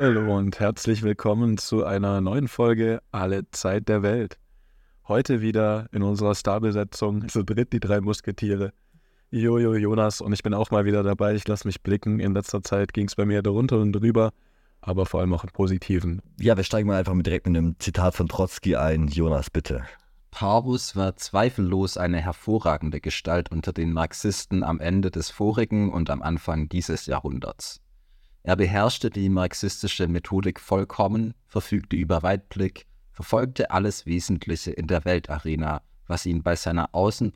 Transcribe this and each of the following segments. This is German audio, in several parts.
Hallo und herzlich willkommen zu einer neuen Folge Alle Zeit der Welt. Heute wieder in unserer Starbesetzung zu dritt die drei Musketiere. Jojo, Jonas und ich bin auch mal wieder dabei. Ich lasse mich blicken. In letzter Zeit ging es bei mir darunter und drüber, aber vor allem auch im Positiven. Ja, wir steigen mal einfach direkt mit einem Zitat von Trotzki ein. Jonas, bitte. Parvus war zweifellos eine hervorragende Gestalt unter den Marxisten am Ende des vorigen und am Anfang dieses Jahrhunderts. Er beherrschte die marxistische Methodik vollkommen, verfügte über Weitblick, verfolgte alles Wesentliche in der Weltarena, was ihn bei seiner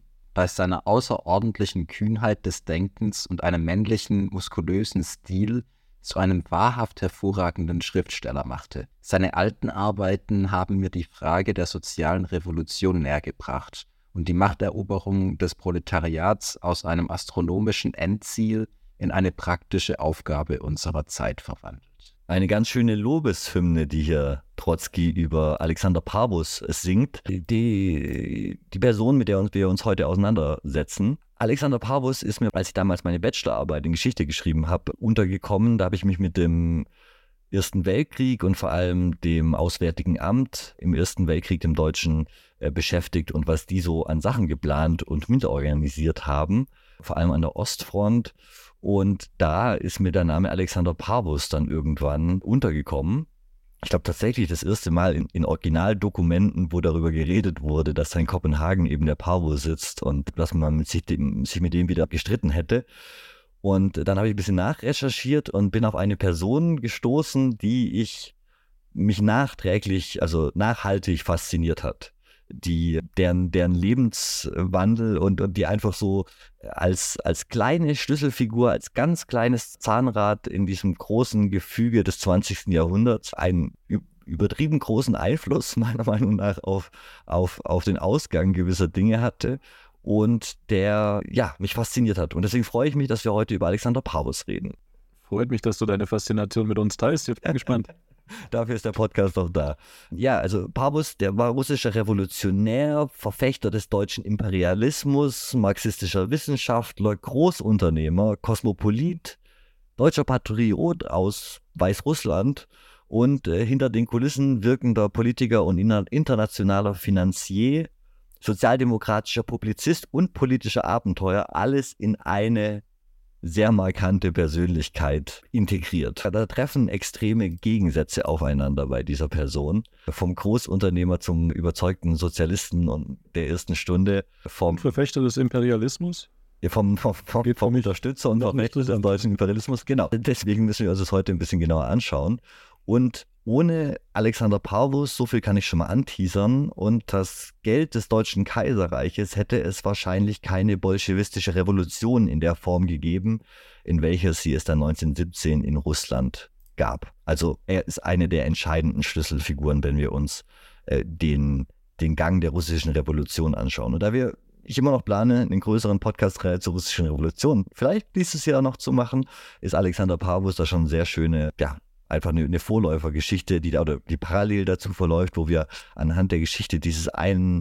außerordentlichen Kühnheit des Denkens und einem männlichen, muskulösen Stil zu einem wahrhaft hervorragenden Schriftsteller machte. Seine alten Arbeiten haben mir die Frage der sozialen Revolution nähergebracht und die Machteroberung des Proletariats aus einem astronomischen Endziel in eine praktische Aufgabe unserer Zeit verwandelt. Eine ganz schöne Lobeshymne, die hier Trotzki über Alexander Parvus singt. Die Person, mit der wir uns heute auseinandersetzen. Alexander Parvus ist mir, als ich damals meine Bachelorarbeit in Geschichte geschrieben habe, untergekommen. Da habe ich mich mit dem Ersten Weltkrieg und vor allem dem Auswärtigen Amt im Ersten Weltkrieg, dem Deutschen, beschäftigt und was die so an Sachen geplant und mitorganisiert haben, vor allem an der Ostfront. Und da ist mir der Name Alexander Parvus dann irgendwann untergekommen. Ich glaube tatsächlich das erste Mal in Originaldokumenten, wo darüber geredet wurde, dass da in Kopenhagen eben der Parvus sitzt und dass man sich mit dem wieder gestritten hätte. Und dann habe ich ein bisschen nachrecherchiert und bin auf eine Person gestoßen, die mich nachhaltig fasziniert hat. Deren Lebenswandel und die einfach so als kleine Schlüsselfigur, als ganz kleines Zahnrad in diesem großen Gefüge des 20. Jahrhunderts einen übertrieben großen Einfluss meiner Meinung nach auf den Ausgang gewisser Dinge hatte und der mich fasziniert hat. Und deswegen freue ich mich, dass wir heute über Alexander Parvus reden. Freut mich, dass du deine Faszination mit uns teilst. Ich bin gespannt. Dafür ist der Podcast auch da. Ja, also Parvus, der war russischer Revolutionär, Verfechter des deutschen Imperialismus, marxistischer Wissenschaftler, Großunternehmer, Kosmopolit, deutscher Patriot aus Weißrussland und hinter den Kulissen wirkender Politiker und internationaler Finanzier, sozialdemokratischer Publizist und politischer Abenteuer, alles in eine sehr markante Persönlichkeit integriert. Da treffen extreme Gegensätze aufeinander bei dieser Person. Vom Großunternehmer zum überzeugten Sozialisten und der ersten Stunde. Vom Verfechter des Imperialismus? Vom Unterstützer und Verfechter des deutschen Imperialismus. Genau. Deswegen müssen wir uns das heute ein bisschen genauer anschauen. Und ohne Alexander Parvus, so viel kann ich schon mal anteasern, und das Geld des Deutschen Kaiserreiches hätte es wahrscheinlich keine bolschewistische Revolution in der Form gegeben, in welcher sie es dann 1917 in Russland gab. Also er ist eine der entscheidenden Schlüsselfiguren, wenn wir uns den Gang der russischen Revolution anschauen. Und da ich immer noch plane, einen größeren Podcast-Reihe zur russischen Revolution vielleicht dieses Jahr noch zu machen, ist Alexander Parvus da schon sehr schöne, einfach eine Vorläufergeschichte, die parallel dazu verläuft, wo wir anhand der Geschichte dieses einen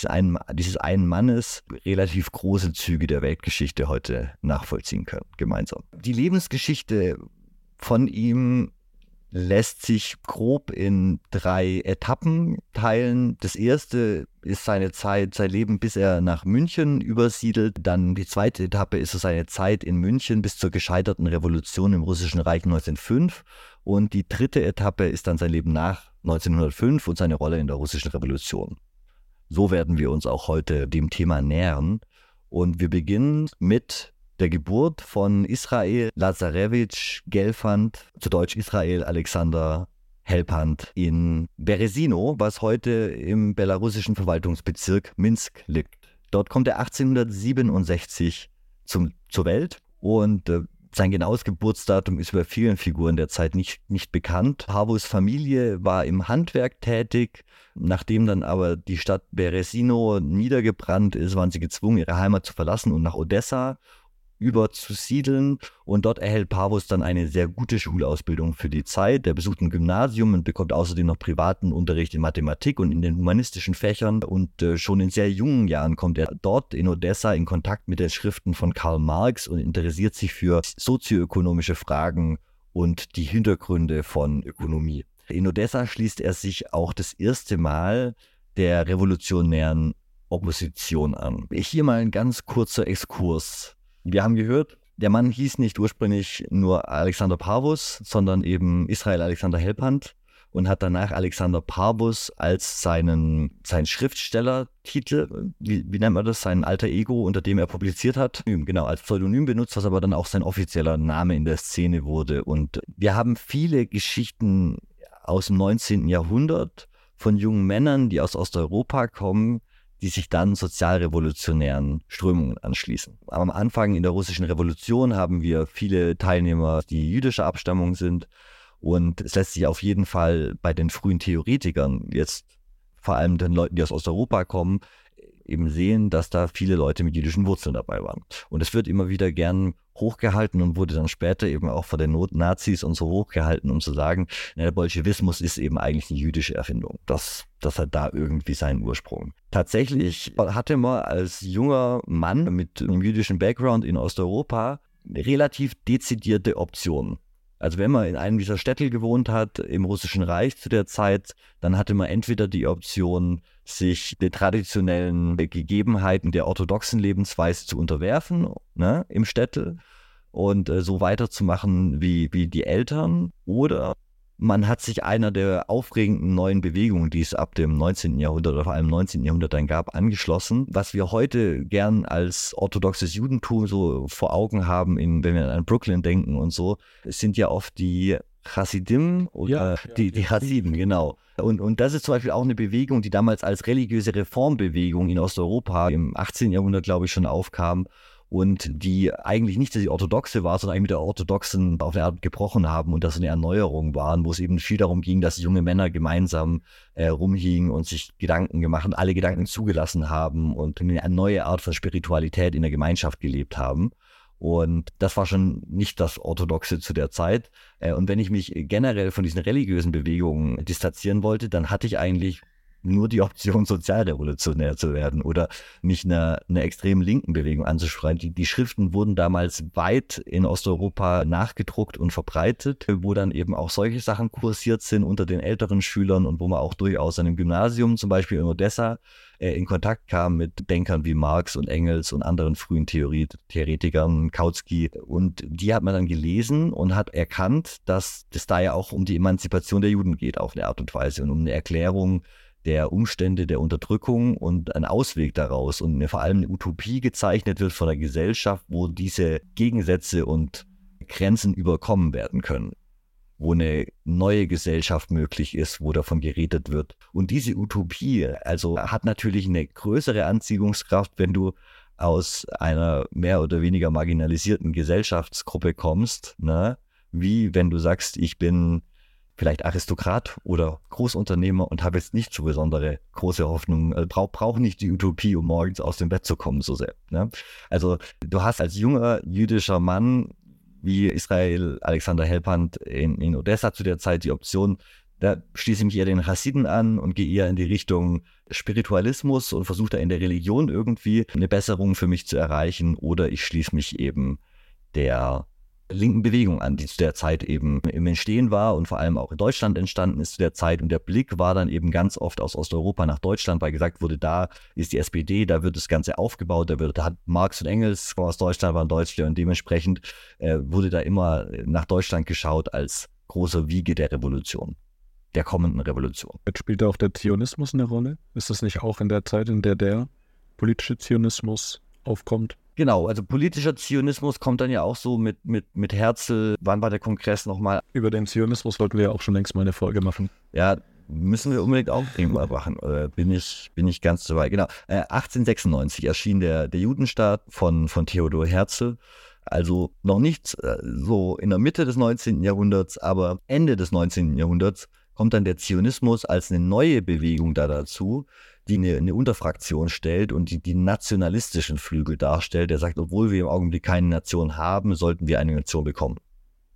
Mannes relativ große Züge der Weltgeschichte heute nachvollziehen können, gemeinsam. Die Lebensgeschichte von ihm lässt sich grob in 3 Etappen teilen. Das erste ist sein Leben, bis er nach München übersiedelt. Dann die zweite Etappe ist seine Zeit in München bis zur gescheiterten Revolution im Russischen Reich 1905. Und die dritte Etappe ist dann sein Leben nach 1905 und seine Rolle in der Russischen Revolution. So werden wir uns auch heute dem Thema nähern. Und wir beginnen mit der Geburt von Israel Lazarewitsch Gelfand, zu Deutsch Israel Alexander Helfand, in Berezino, was heute im belarussischen Verwaltungsbezirk Minsk liegt. Dort kommt er 1867 zur Welt und sein genaues Geburtsdatum ist bei vielen Figuren der Zeit nicht bekannt. Parvus' Familie war im Handwerk tätig. Nachdem dann aber die Stadt Berezino niedergebrannt ist, waren sie gezwungen, ihre Heimat zu verlassen und nach Odessa überzusiedeln. Und dort erhält Parvus dann eine sehr gute Schulausbildung für die Zeit. Er besucht ein Gymnasium und bekommt außerdem noch privaten Unterricht in Mathematik und in den humanistischen Fächern. Und schon in sehr jungen Jahren kommt er dort in Odessa in Kontakt mit den Schriften von Karl Marx und interessiert sich für sozioökonomische Fragen und die Hintergründe von Ökonomie. In Odessa schließt er sich auch das erste Mal der revolutionären Opposition an. Hier mal ein ganz kurzer Exkurs. Wir haben gehört, der Mann hieß nicht ursprünglich nur Alexander Parvus, sondern eben Israel Alexander Helpand und hat danach Alexander Parvus als seinen Schriftstellertitel, wie nennt man das, sein alter Ego, unter dem er publiziert hat, genau, als Pseudonym benutzt, was aber dann auch sein offizieller Name in der Szene wurde. Und wir haben viele Geschichten aus dem 19. Jahrhundert von jungen Männern, die aus Osteuropa kommen, die sich dann sozialrevolutionären Strömungen anschließen. Am Anfang in der russischen Revolution haben wir viele Teilnehmer, die jüdischer Abstammung sind. Und es lässt sich auf jeden Fall bei den frühen Theoretikern, jetzt vor allem den Leuten, die aus Osteuropa kommen, eben sehen, dass da viele Leute mit jüdischen Wurzeln dabei waren. Und es wird immer wieder gern hochgehalten und wurde dann später eben auch von den Nazis und so hochgehalten, um zu sagen, der Bolschewismus ist eben eigentlich eine jüdische Erfindung. Das hat da irgendwie seinen Ursprung. Tatsächlich hatte man als junger Mann mit einem jüdischen Background in Osteuropa relativ dezidierte Optionen. Also wenn man in einem dieser Städte gewohnt hat, im Russischen Reich zu der Zeit, dann hatte man entweder die Option, sich den traditionellen Gegebenheiten der orthodoxen Lebensweise zu unterwerfen, ne, im Städtel und so weiterzumachen wie die Eltern, oder man hat sich einer der aufregenden neuen Bewegungen, die es ab dem 19. Jahrhundert oder vor allem im 19. Jahrhundert dann gab, angeschlossen. Was wir heute gern als orthodoxes Judentum so vor Augen haben, wenn wir an Brooklyn denken und so, es sind ja oft die Hasidim oder die Hasiden, genau. Und das ist zum Beispiel auch eine Bewegung, die damals als religiöse Reformbewegung in Osteuropa im 18. Jahrhundert, glaube ich, schon aufkam. Und die eigentlich nicht die orthodoxe war, sondern eigentlich mit der orthodoxen auf eine Art gebrochen haben und das eine Erneuerung waren, wo es eben viel darum ging, dass junge Männer gemeinsam rumhingen und sich Gedanken gemacht und alle Gedanken zugelassen haben und eine neue Art von Spiritualität in der Gemeinschaft gelebt haben. Und das war schon nicht das Orthodoxe zu der Zeit. Und wenn ich mich generell von diesen religiösen Bewegungen distanzieren wollte, dann hatte ich eigentlich nur die Option, sozialrevolutionär zu werden oder mich einer extrem linken Bewegung anzuschreiben. Die Schriften wurden damals weit in Osteuropa nachgedruckt und verbreitet, wo dann eben auch solche Sachen kursiert sind unter den älteren Schülern und wo man auch durchaus an einem Gymnasium, zum Beispiel in Odessa, in Kontakt kam mit Denkern wie Marx und Engels und anderen frühen Theoretikern, Kautsky. Und die hat man dann gelesen und hat erkannt, dass das da ja auch um die Emanzipation der Juden geht, auf eine Art und Weise, und um eine Erklärung der Umstände der Unterdrückung und ein Ausweg daraus und vor allem eine Utopie gezeichnet wird von der Gesellschaft, wo diese Gegensätze und Grenzen überkommen werden können, wo eine neue Gesellschaft möglich ist, wo davon geredet wird. Und diese Utopie also hat natürlich eine größere Anziehungskraft, wenn du aus einer mehr oder weniger marginalisierten Gesellschaftsgruppe kommst, ne? Wie wenn du sagst, ich bin vielleicht Aristokrat oder Großunternehmer und habe jetzt nicht so besondere große Hoffnung, brauche nicht die Utopie, um morgens aus dem Bett zu kommen so sehr. Ne? Also du hast als junger jüdischer Mann wie Israel Alexander Helpand in Odessa zu der Zeit die Option, da schließe ich mich eher den Hassiden an und gehe eher in die Richtung Spiritualismus und versuche da in der Religion irgendwie eine Besserung für mich zu erreichen, oder ich schließe mich eben der linken Bewegung an, die zu der Zeit eben im Entstehen war und vor allem auch in Deutschland entstanden ist zu der Zeit. Und der Blick war dann eben ganz oft aus Osteuropa nach Deutschland, weil gesagt wurde, da ist die SPD, da wird das Ganze aufgebaut, da hat Marx und Engels aus Deutschland, waren Deutsche, und dementsprechend wurde da immer nach Deutschland geschaut als große Wiege der Revolution, der kommenden Revolution. Jetzt spielt auch der Zionismus eine Rolle? Ist das nicht auch in der Zeit, in der politische Zionismus aufkommt? Genau, also politischer Zionismus kommt dann ja auch so mit Herzl. Wann war der Kongress nochmal? Über den Zionismus wollten wir ja auch schon längst mal eine Folge machen. Ja, müssen wir unbedingt auch irgendwann machen. Bin ich ganz dabei. Genau, 1896 erschien der Judenstaat von Theodor Herzl. Also noch nicht so in der Mitte des 19. Jahrhunderts, aber Ende des 19. Jahrhunderts kommt dann der Zionismus als eine neue Bewegung dazu, die eine Unterfraktion stellt und die nationalistischen Flügel darstellt. Der sagt, obwohl wir im Augenblick keine Nation haben, sollten wir eine Nation bekommen.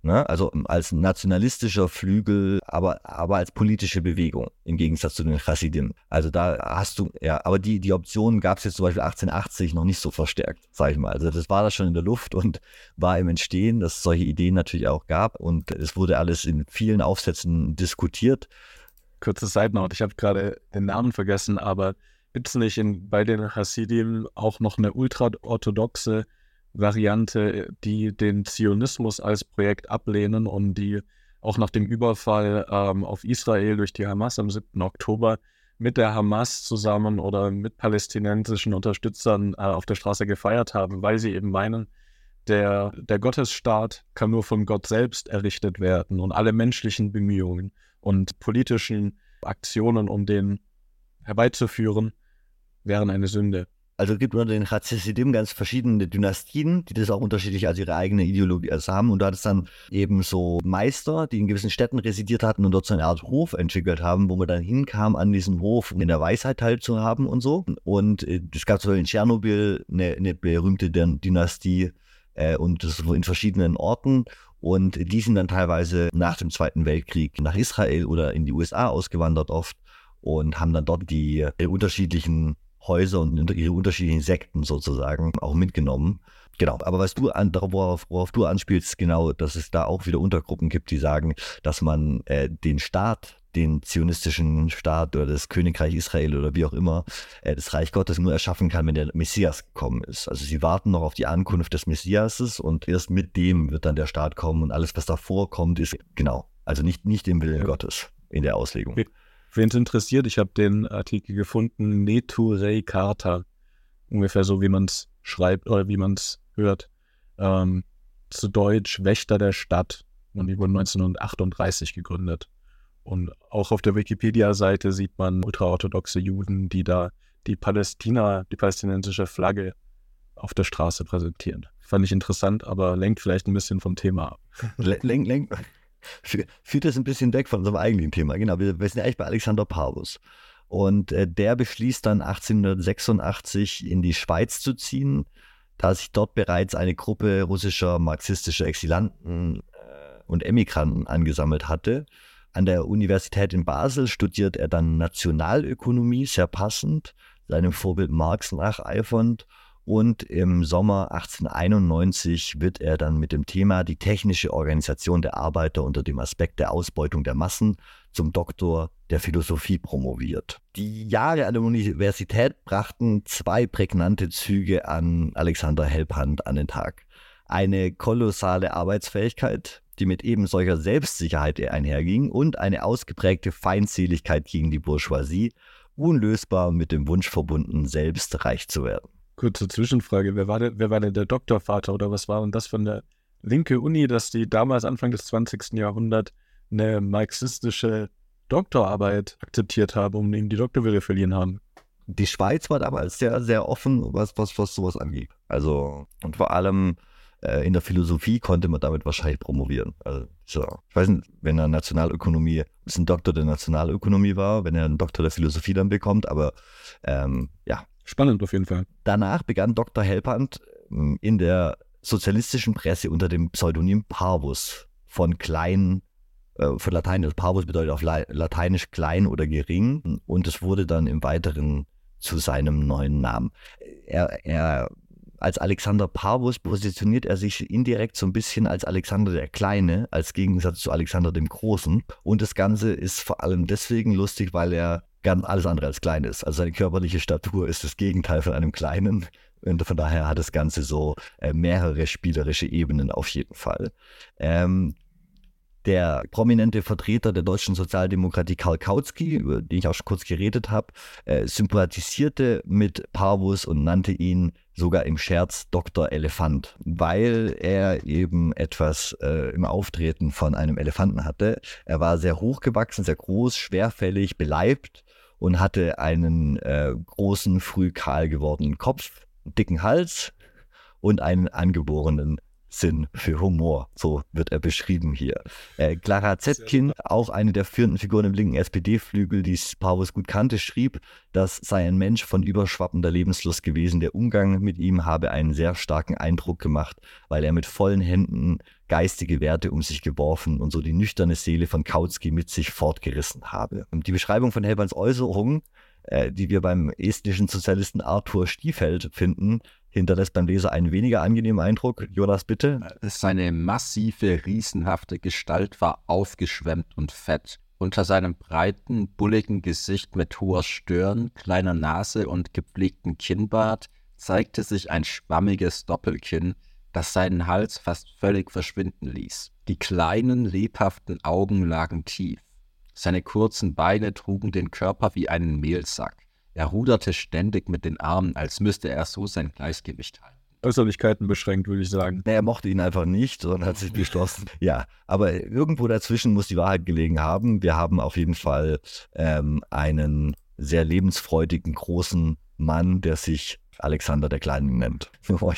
Ne? Also als nationalistischer Flügel, aber als politische Bewegung im Gegensatz zu den Chassidim. Also da hast du, ja, aber die Option gab es jetzt zum Beispiel 1880 noch nicht so verstärkt, sage ich mal. Also das war da schon in der Luft und war im Entstehen, dass es solche Ideen natürlich auch gab und es wurde alles in vielen Aufsätzen diskutiert. Kurze Side-Note, ich habe gerade den Namen vergessen, aber gibt es nicht bei den Hasidim auch noch eine ultraorthodoxe Variante, die den Zionismus als Projekt ablehnen und die auch nach dem Überfall auf Israel durch die Hamas am 7. Oktober mit der Hamas zusammen oder mit palästinensischen Unterstützern auf der Straße gefeiert haben, weil sie eben meinen, der Gottesstaat kann nur von Gott selbst errichtet werden und alle menschlichen Bemühungen und politischen Aktionen, um den herbeizuführen, wären eine Sünde. Also es gibt unter den Chassidim ganz verschiedene Dynastien, die das auch unterschiedlich als ihre eigene Ideologie haben. Und da hat es dann eben so Meister, die in gewissen Städten residiert hatten und dort so eine Art Hof entwickelt haben, wo man dann hinkam an diesem Hof, um in der Weisheit teilzuhaben und so. Und es gab so in Tschernobyl eine berühmte Dynastie und das in verschiedenen Orten. Und die sind dann teilweise nach dem Zweiten Weltkrieg nach Israel oder in die USA ausgewandert oft und haben dann dort die unterschiedlichen Häuser und ihre unterschiedlichen Sekten sozusagen auch mitgenommen. Genau, aber worauf du anspielst, genau, dass es da auch wieder Untergruppen gibt, die sagen, dass man den Staat, den zionistischen Staat oder das Königreich Israel oder wie auch immer, das Reich Gottes nur erschaffen kann, wenn der Messias gekommen ist. Also sie warten noch auf die Ankunft des Messiases und erst mit dem wird dann der Staat kommen und alles, was davor kommt, ist genau, also nicht im Willen Gottes in der Auslegung. Okay. Wen es interessiert, ich habe den Artikel gefunden, Neturei Karta, ungefähr so, wie man es schreibt oder wie man es hört, zu Deutsch Wächter der Stadt, und die wurden 1938 gegründet. Und auch auf der Wikipedia-Seite sieht man ultraorthodoxe Juden, die da die palästinensische Flagge auf der Straße präsentieren. Fand ich interessant, aber lenkt vielleicht ein bisschen vom Thema ab. Führt das ein bisschen weg von unserem eigentlichen Thema. Genau, wir sind eigentlich bei Alexander Parvus. Und der beschließt dann 1886 in die Schweiz zu ziehen, da sich dort bereits eine Gruppe russischer marxistischer Exilanten und Emigranten angesammelt hatte. An der Universität in Basel studiert er dann Nationalökonomie, sehr passend, seinem Vorbild Marx nacheifernd. Und im Sommer 1891 wird er dann mit dem Thema die technische Organisation der Arbeiter unter dem Aspekt der Ausbeutung der Massen zum Doktor der Philosophie promoviert. Die Jahre an der Universität brachten zwei prägnante Züge an Alexander Helphand an den Tag. Eine kolossale Arbeitsfähigkeit, die mit eben solcher Selbstsicherheit einherging, und eine ausgeprägte Feindseligkeit gegen die Bourgeoisie, unlösbar mit dem Wunsch verbunden, selbst reich zu werden. Kurze Zwischenfrage, wer war denn der Doktorvater oder was war und das von der linke Uni, dass die damals Anfang des 20. Jahrhunderts eine marxistische Doktorarbeit akzeptiert haben, um ihm die Doktorwürde verliehen haben? Die Schweiz war damals sehr, sehr offen, was sowas angeht. Also, und vor allem in der Philosophie konnte man damit wahrscheinlich promovieren. Also, so. Ich weiß nicht, wenn er ein Doktor der Nationalökonomie war, wenn er einen Doktor der Philosophie dann bekommt, aber ja. Spannend auf jeden Fall. Danach begann Dr. Helphand in der sozialistischen Presse unter dem Pseudonym Parvus von Lateinisch. Parvus bedeutet auf Lateinisch klein oder gering, und es wurde dann im Weiteren zu seinem neuen Namen. Als Alexander Parvus positioniert er sich indirekt so ein bisschen als Alexander der Kleine, als Gegensatz zu Alexander dem Großen. Und das Ganze ist vor allem deswegen lustig, weil er ganz alles andere als klein ist. Also seine körperliche Statur ist das Gegenteil von einem Kleinen. Und von daher hat das Ganze so mehrere spielerische Ebenen auf jeden Fall. Der prominente Vertreter der deutschen Sozialdemokratie Karl Kautsky, über den ich auch schon kurz geredet habe, sympathisierte mit Parvus und nannte ihn sogar im Scherz Dr. Elefant, weil er eben etwas im Auftreten von einem Elefanten hatte. Er war sehr hochgewachsen, sehr groß, schwerfällig, beleibt und hatte einen großen, früh kahl gewordenen Kopf, dicken Hals und einen angeborenen Sinn für Humor. So wird er beschrieben hier. Clara Zetkin, auch eine der führenden Figuren im linken SPD-Flügel, die Pavus gut kannte, schrieb, das sei ein Mensch von überschwappender Lebenslust gewesen. Der Umgang mit ihm habe einen sehr starken Eindruck gemacht, weil er mit vollen Händen geistige Werte um sich geworfen und so die nüchterne Seele von Kautsky mit sich fortgerissen habe. Und die Beschreibung von Hellmanns Äußerungen, die wir beim estnischen Sozialisten Arthur Stiefeld finden, hinterlässt beim Leser einen weniger angenehmen Eindruck. Jonas, bitte. Seine massive, riesenhafte Gestalt war aufgeschwemmt und fett. Unter seinem breiten, bulligen Gesicht mit hoher Stirn, kleiner Nase und gepflegtem Kinnbart zeigte sich ein schwammiges Doppelkinn, das seinen Hals fast völlig verschwinden ließ. Die kleinen, lebhaften Augen lagen tief. Seine kurzen Beine trugen den Körper wie einen Mehlsack. Er ruderte ständig mit den Armen, als müsste er so sein Gleichgewicht halten. Äußerlichkeiten beschränkt, würde ich sagen. Er mochte ihn einfach nicht, sondern hat sich beschlossen. Ja, aber irgendwo dazwischen muss die Wahrheit gelegen haben. Wir haben auf jeden Fall einen sehr lebensfreudigen, großen Mann, der sich Alexander der Kleine nennt.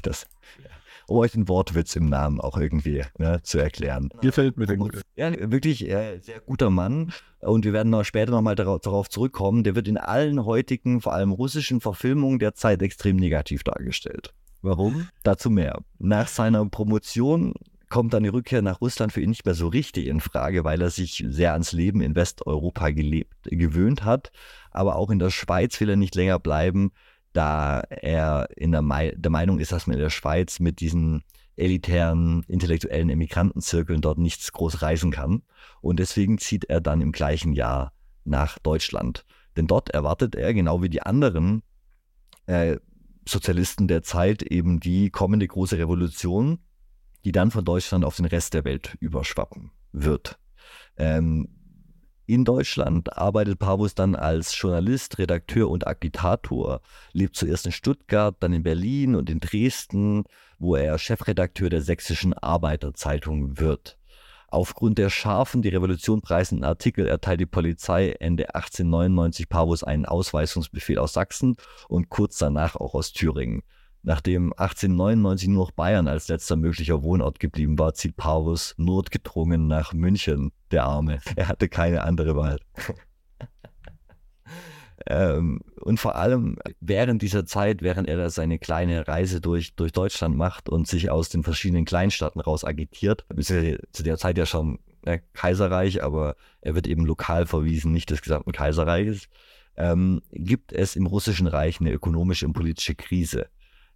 Um euch den Wortwitz im Namen auch irgendwie zu erklären. Hier fällt mir der Gute. Ja, wirklich sehr guter Mann. Und wir werden später nochmal darauf zurückkommen. Der wird in allen heutigen, vor allem russischen Verfilmungen der Zeit extrem negativ dargestellt. Warum? Dazu mehr. Nach seiner Promotion kommt dann die Rückkehr nach Russland für ihn nicht mehr so richtig in Frage, weil er sich sehr ans Leben in Westeuropa gewöhnt hat. Aber auch in der Schweiz will er nicht länger bleiben, da er in der Meinung ist, dass man in der Schweiz mit diesen elitären, intellektuellen Emigrantenzirkeln dort nichts groß reisen kann. Und deswegen zieht er dann im gleichen Jahr nach Deutschland. Denn dort erwartet er, genau wie die anderen Sozialisten der Zeit, eben die kommende große Revolution, die dann von Deutschland auf den Rest der Welt überschwappen wird. In Deutschland arbeitet Pavus dann als Journalist, Redakteur und Agitator, lebt zuerst in Stuttgart, dann in Berlin und in Dresden, wo er Chefredakteur der Sächsischen Arbeiterzeitung wird. Aufgrund der scharfen, die Revolution preisenden Artikel erteilt die Polizei Ende 1899 Pavus einen Ausweisungsbefehl aus Sachsen und kurz danach auch aus Thüringen. Nachdem 1899 nur noch Bayern als letzter möglicher Wohnort geblieben war, zieht Pavus notgedrungen nach München, der Arme. Er hatte keine andere Wahl. Und vor allem während dieser Zeit, während er da seine kleine Reise durch Deutschland macht und sich aus den verschiedenen Kleinstaaten raus agitiert, zu der Zeit ja schon Kaiserreich, aber er wird eben lokal verwiesen, nicht des gesamten Kaiserreiches, gibt es im Russischen Reich eine ökonomische und politische Krise.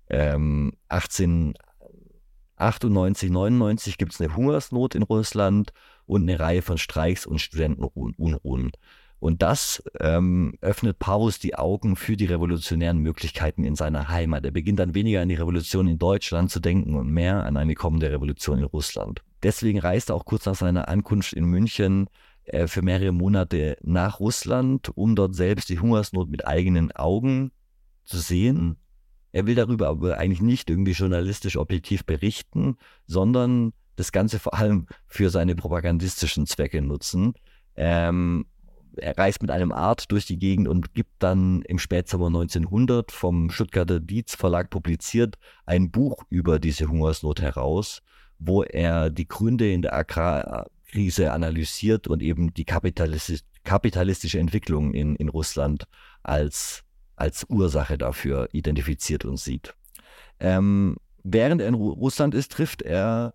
1898, 99 gibt es eine Hungersnot in Russland und eine Reihe von Streiks und Studentenunruhen. Und das öffnet Pavus die Augen für die revolutionären Möglichkeiten in seiner Heimat. Er beginnt dann weniger an die Revolution in Deutschland zu denken und mehr an eine kommende Revolution in Russland. Deswegen reist er auch kurz nach seiner Ankunft in München für mehrere Monate nach Russland, um dort selbst die Hungersnot mit eigenen Augen zu sehen. Er will darüber aber eigentlich nicht irgendwie journalistisch objektiv berichten, sondern das Ganze vor allem für seine propagandistischen Zwecke nutzen. Er reist mit einem Art durch die Gegend und gibt dann im Spätsommer 1900 vom Stuttgarter Dietz Verlag publiziert ein Buch über diese Hungersnot heraus, wo er die Gründe in der Agrarkrise analysiert und eben die kapitalistische Entwicklung in Russland als Ursache dafür identifiziert und sieht. Während er in Russland ist, trifft er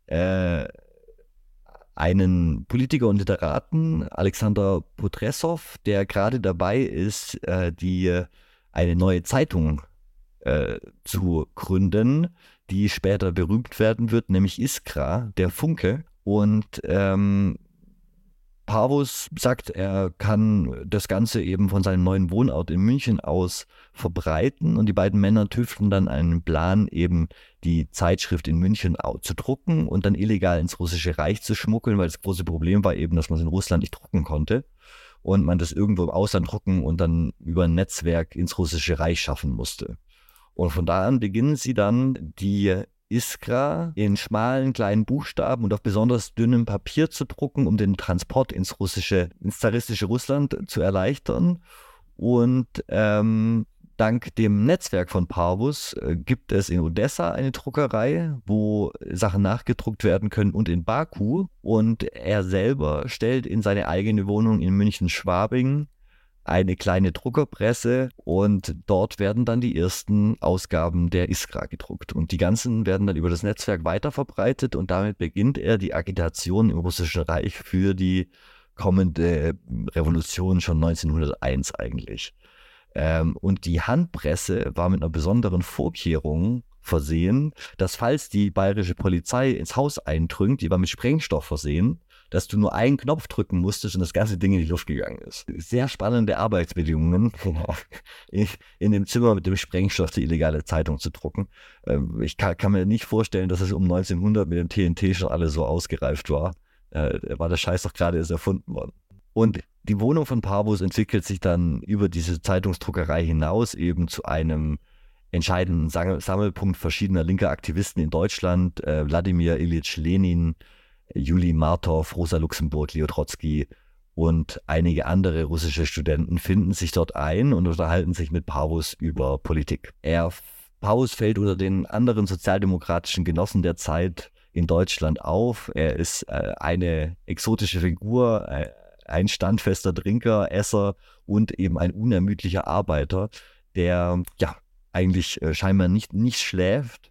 einen Politiker und Literaten, Alexander Potressow, der gerade dabei ist, eine neue Zeitung zu gründen, die später berühmt werden wird, nämlich Iskra, der Funke. Und Pavus sagt, er kann das Ganze eben von seinem neuen Wohnort in München aus verbreiten und die beiden Männer tüfteln dann einen Plan, eben die Zeitschrift in München zu drucken und dann illegal ins Russische Reich zu schmuggeln, weil das große Problem war eben, dass man es in Russland nicht drucken konnte und man das irgendwo im Ausland drucken und dann über ein Netzwerk ins Russische Reich schaffen musste. Und von da an beginnen sie dann die Iskra in schmalen kleinen Buchstaben und auf besonders dünnem Papier zu drucken, um den Transport ins zaristische Russland zu erleichtern. Und dann Dank dem Netzwerk von Parvus gibt es in Odessa eine Druckerei, wo Sachen nachgedruckt werden können, und in Baku. Und er selber stellt in seine eigene Wohnung in München-Schwabing eine kleine Druckerpresse, und dort werden dann die ersten Ausgaben der Iskra gedruckt. Und die ganzen werden dann über das Netzwerk weiterverbreitet, und damit beginnt er die Agitation im Russischen Reich für die kommende Revolution schon 1901 eigentlich. Und die Handpresse war mit einer besonderen Vorkehrung versehen, dass falls die bayerische Polizei ins Haus eindringt, die war mit Sprengstoff versehen, dass du nur einen Knopf drücken musstest und das ganze Ding in die Luft gegangen ist. Sehr spannende Arbeitsbedingungen, in dem Zimmer mit dem Sprengstoff die illegale Zeitung zu drucken. Ich kann mir nicht vorstellen, dass es um 1900 mit dem TNT schon alles so ausgereift war. War der Scheiß doch gerade erst erfunden worden. Und die Wohnung von Parvus entwickelt sich dann über diese Zeitungsdruckerei hinaus eben zu einem entscheidenden Sammelpunkt verschiedener linker Aktivisten in Deutschland. Wladimir Ilyich Lenin, Juli Martow, Rosa Luxemburg, Leo Trotzki und einige andere russische Studenten finden sich dort ein und unterhalten sich mit Parvus über Politik. Parvus fällt unter den anderen sozialdemokratischen Genossen der Zeit in Deutschland auf. Er ist eine exotische Figur, ein standfester Trinker, Esser und eben ein unermüdlicher Arbeiter, der eigentlich scheinbar nicht schläft.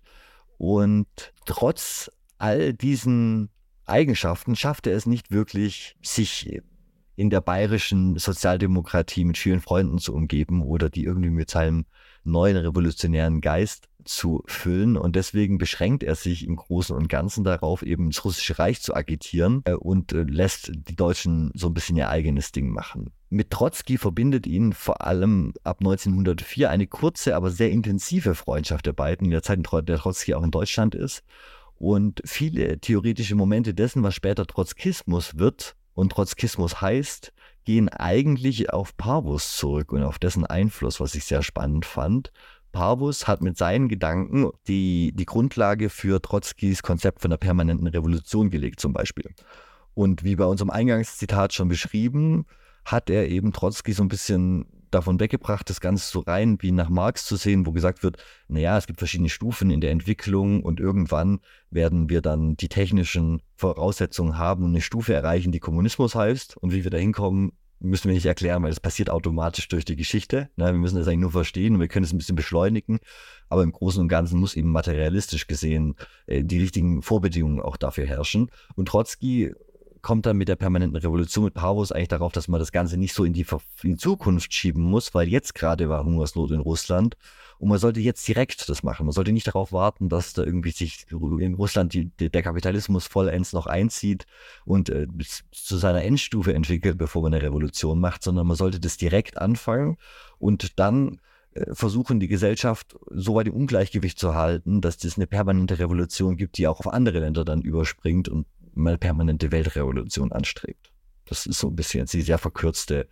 Und trotz all diesen Eigenschaften schafft er es nicht wirklich, sich in der bayerischen Sozialdemokratie mit vielen Freunden zu umgeben oder die irgendwie mit seinem neuen revolutionären Geist zu füllen. Und deswegen beschränkt er sich im Großen und Ganzen darauf, eben das Russische Reich zu agitieren und lässt die Deutschen so ein bisschen ihr eigenes Ding machen. Mit Trotzki verbindet ihn vor allem ab 1904 eine kurze, aber sehr intensive Freundschaft der beiden, in der Zeit, in der Trotzki auch in Deutschland ist. Und viele theoretische Momente dessen, was später Trotzkismus wird und Trotzkismus heißt, gehen eigentlich auf Parvus zurück und auf dessen Einfluss, was ich sehr spannend fand. Parvus hat mit seinen Gedanken die Grundlage für Trotzkis Konzept von der permanenten Revolution gelegt zum Beispiel. Und wie bei unserem Eingangszitat schon beschrieben, hat er eben Trotzki so ein bisschen davon weggebracht, das Ganze so rein wie nach Marx zu sehen, wo gesagt wird, naja, es gibt verschiedene Stufen in der Entwicklung und irgendwann werden wir dann die technischen Voraussetzungen haben und eine Stufe erreichen, die Kommunismus heißt. Und wie wir da hinkommen, müssen wir nicht erklären, weil das passiert automatisch durch die Geschichte. Wir müssen das eigentlich nur verstehen und wir können es ein bisschen beschleunigen. Aber im Großen und Ganzen muss eben materialistisch gesehen die richtigen Vorbedingungen auch dafür herrschen. Und Trotzki kommt dann mit der permanenten Revolution mit Parvus eigentlich darauf, dass man das Ganze nicht so in die Zukunft schieben muss, weil jetzt gerade war Hungersnot in Russland und man sollte jetzt direkt das machen. Man sollte nicht darauf warten, dass da irgendwie sich in Russland der Kapitalismus vollends noch einzieht und bis zu seiner Endstufe entwickelt, bevor man eine Revolution macht, sondern man sollte das direkt anfangen und dann versuchen, die Gesellschaft so weit im Ungleichgewicht zu halten, dass es eine permanente Revolution gibt, die auch auf andere Länder dann überspringt und mal permanente Weltrevolution anstrebt. Das ist so ein bisschen die sehr verkürzte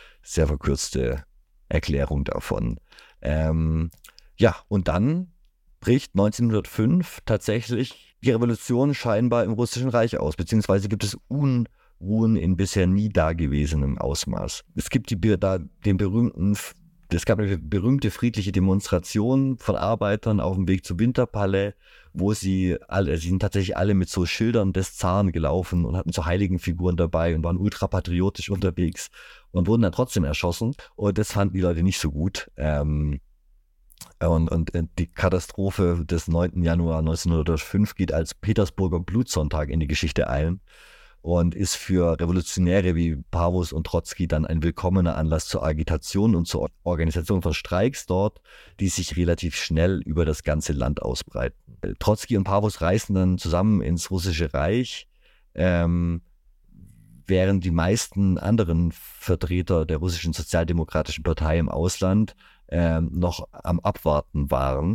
Erklärung davon. Und dann bricht 1905 tatsächlich die Revolution scheinbar im Russischen Reich aus, beziehungsweise gibt es Unruhen in bisher nie dagewesenem Ausmaß. Es gab eine berühmte friedliche Demonstration von Arbeitern auf dem Weg zum Winterpalais, wo sie sind tatsächlich alle mit so Schildern des Zaren gelaufen und hatten so Heiligenfiguren dabei und waren ultrapatriotisch unterwegs und wurden dann trotzdem erschossen. Und das fanden die Leute nicht so gut. Und die Katastrophe des 9. Januar 1905 geht als Petersburger Blutsonntag in die Geschichte ein und ist für Revolutionäre wie Parvus und Trotzki dann ein willkommener Anlass zur Agitation und zur Organisation von Streiks dort, die sich relativ schnell über das ganze Land ausbreiten. Trotzki und Parvus reisen dann zusammen ins Russische Reich, während die meisten anderen Vertreter der russischen Sozialdemokratischen Partei im Ausland noch am Abwarten waren.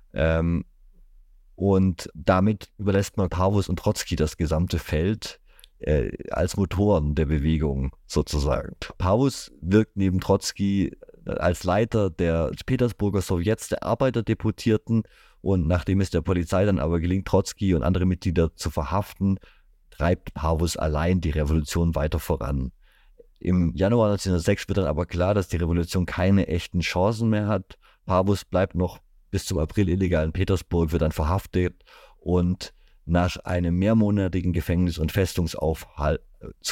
Und damit überlässt man Parvus und Trotzki das gesamte Feld als Motoren der Bewegung sozusagen. Parvus wirkt neben Trotzki als Leiter der Petersburger Sowjets der Arbeiterdeputierten und nachdem es der Polizei dann aber gelingt, Trotzki und andere Mitglieder zu verhaften, treibt Parvus allein die Revolution weiter voran. Im Januar 1906 wird dann aber klar, dass die Revolution keine echten Chancen mehr hat Pavus bleibt noch bis zum April illegal in Petersburg, wird dann verhaftet und nach einem mehrmonatigen Gefängnis- und Festungsaufenthalt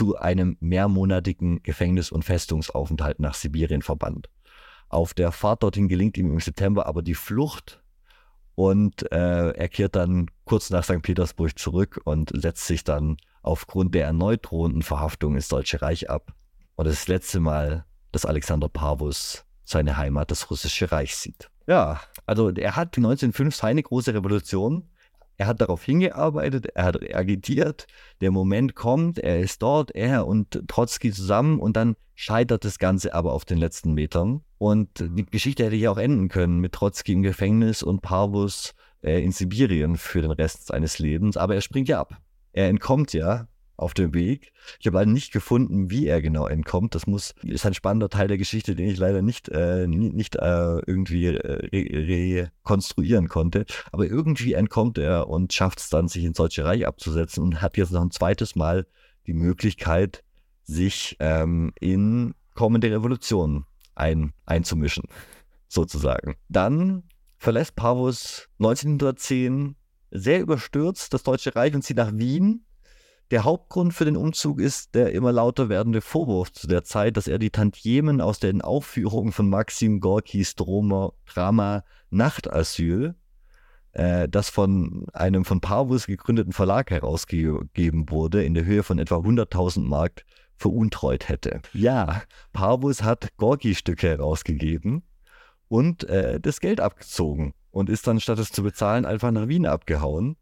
nach Sibirien verbannt. Auf der Fahrt dorthin gelingt ihm im September aber die Flucht und er kehrt dann kurz nach St. Petersburg zurück und setzt sich dann aufgrund der erneut drohenden Verhaftung ins Deutsche Reich ab. Und das ist das letzte Mal, dass Alexander Pavus seine Heimat, das Russische Reich, sieht. Ja, also er hat 1905 seine große Revolution. Er hat darauf hingearbeitet, er hat agitiert, der Moment kommt, er ist dort, er und Trotzki zusammen und dann scheitert das Ganze aber auf den letzten Metern. Und die Geschichte hätte hier auch enden können mit Trotzki im Gefängnis und Pavus in Sibirien für den Rest seines Lebens, aber er springt ja ab. Er entkommt ja auf dem Weg. Ich habe leider nicht gefunden, wie er genau entkommt. Das ist ein spannender Teil der Geschichte, den ich leider nicht irgendwie rekonstruieren konnte. Aber irgendwie entkommt er und schafft es dann, sich ins Deutsche Reich abzusetzen und hat jetzt noch ein zweites Mal die Möglichkeit, sich in kommende Revolutionen einzumischen, sozusagen. Dann verlässt Pavus 1910 sehr überstürzt das Deutsche Reich und zieht nach Wien. Der Hauptgrund für den Umzug ist der immer lauter werdende Vorwurf zu der Zeit, dass er die Tantiemen aus den Aufführungen von Maxim Gorkis Drama Nachtasyl, das von einem von Pavus gegründeten Verlag herausgegeben wurde, in der Höhe von etwa 100.000 Mark veruntreut hätte. Ja, Pavus hat Gorki-Stücke herausgegeben und das Geld abgezogen und ist dann, statt es zu bezahlen, einfach nach Wien abgehauen.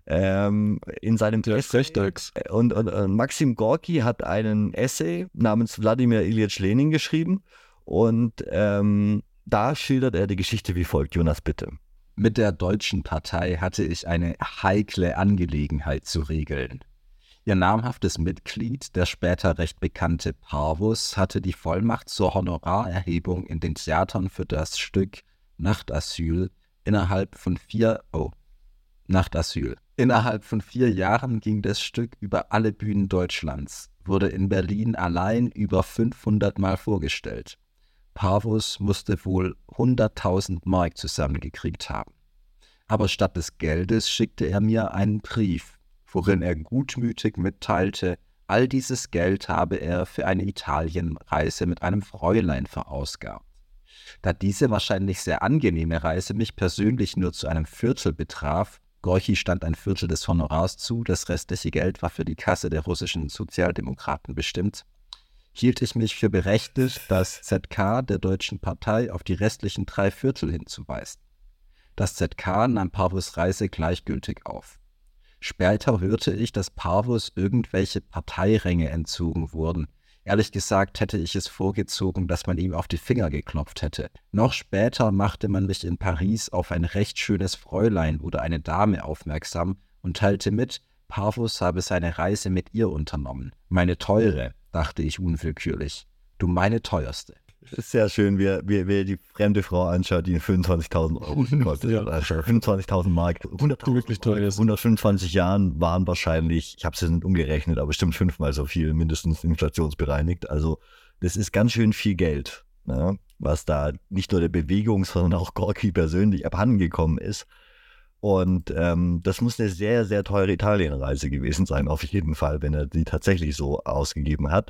In seinem Essay. Und Maxim Gorki hat einen Essay namens Wladimir Ilyich Lenin geschrieben und da schildert er die Geschichte wie folgt. Jonas, bitte. Mit der Deutschen Partei hatte ich eine heikle Angelegenheit zu regeln. Ihr namhaftes Mitglied, der später recht bekannte Pavus, hatte die Vollmacht zur Honorarerhebung in den Theatern für das Stück Nachtasyl innerhalb von 4 Jahren ging das Stück über alle Bühnen Deutschlands, wurde in Berlin allein über 500 Mal vorgestellt. Pavus musste wohl 100.000 Mark zusammengekriegt haben. Aber statt des Geldes schickte er mir einen Brief, worin er gutmütig mitteilte, all dieses Geld habe er für eine Italienreise mit einem Fräulein verausgabt. Da diese wahrscheinlich sehr angenehme Reise mich persönlich nur zu einem Viertel betraf, Gorki stand ein Viertel des Honorars zu, das restliche Geld war für die Kasse der russischen Sozialdemokraten bestimmt, hielt ich mich für berechtigt, das ZK der Deutschen Partei auf die restlichen 3/4 hinzuweisen. Das ZK nahm Pavus Reise gleichgültig auf. Später hörte ich, dass Pavus irgendwelche Parteiränge entzogen wurden. Ehrlich gesagt hätte ich es vorgezogen, dass man ihm auf die Finger geklopft hätte. Noch später machte man mich in Paris auf ein recht schönes Fräulein oder eine Dame aufmerksam und teilte mit, Pavus habe seine Reise mit ihr unternommen. Meine teure, dachte ich unwillkürlich. Du meine teuerste. Sehr schön, wie er die fremde Frau anschaut, die 25.000 Euro kostet. Ja. 25.000 Mark. 125 Jahren waren wahrscheinlich, ich habe es jetzt nicht umgerechnet, aber bestimmt 5-mal so viel, mindestens inflationsbereinigt. Also das ist ganz schön viel Geld, ne, was da nicht nur der Bewegung, sondern auch Gorki persönlich abhandengekommen ist. Und das muss eine sehr, sehr teure Italienreise gewesen sein, auf jeden Fall, wenn er die tatsächlich so ausgegeben hat.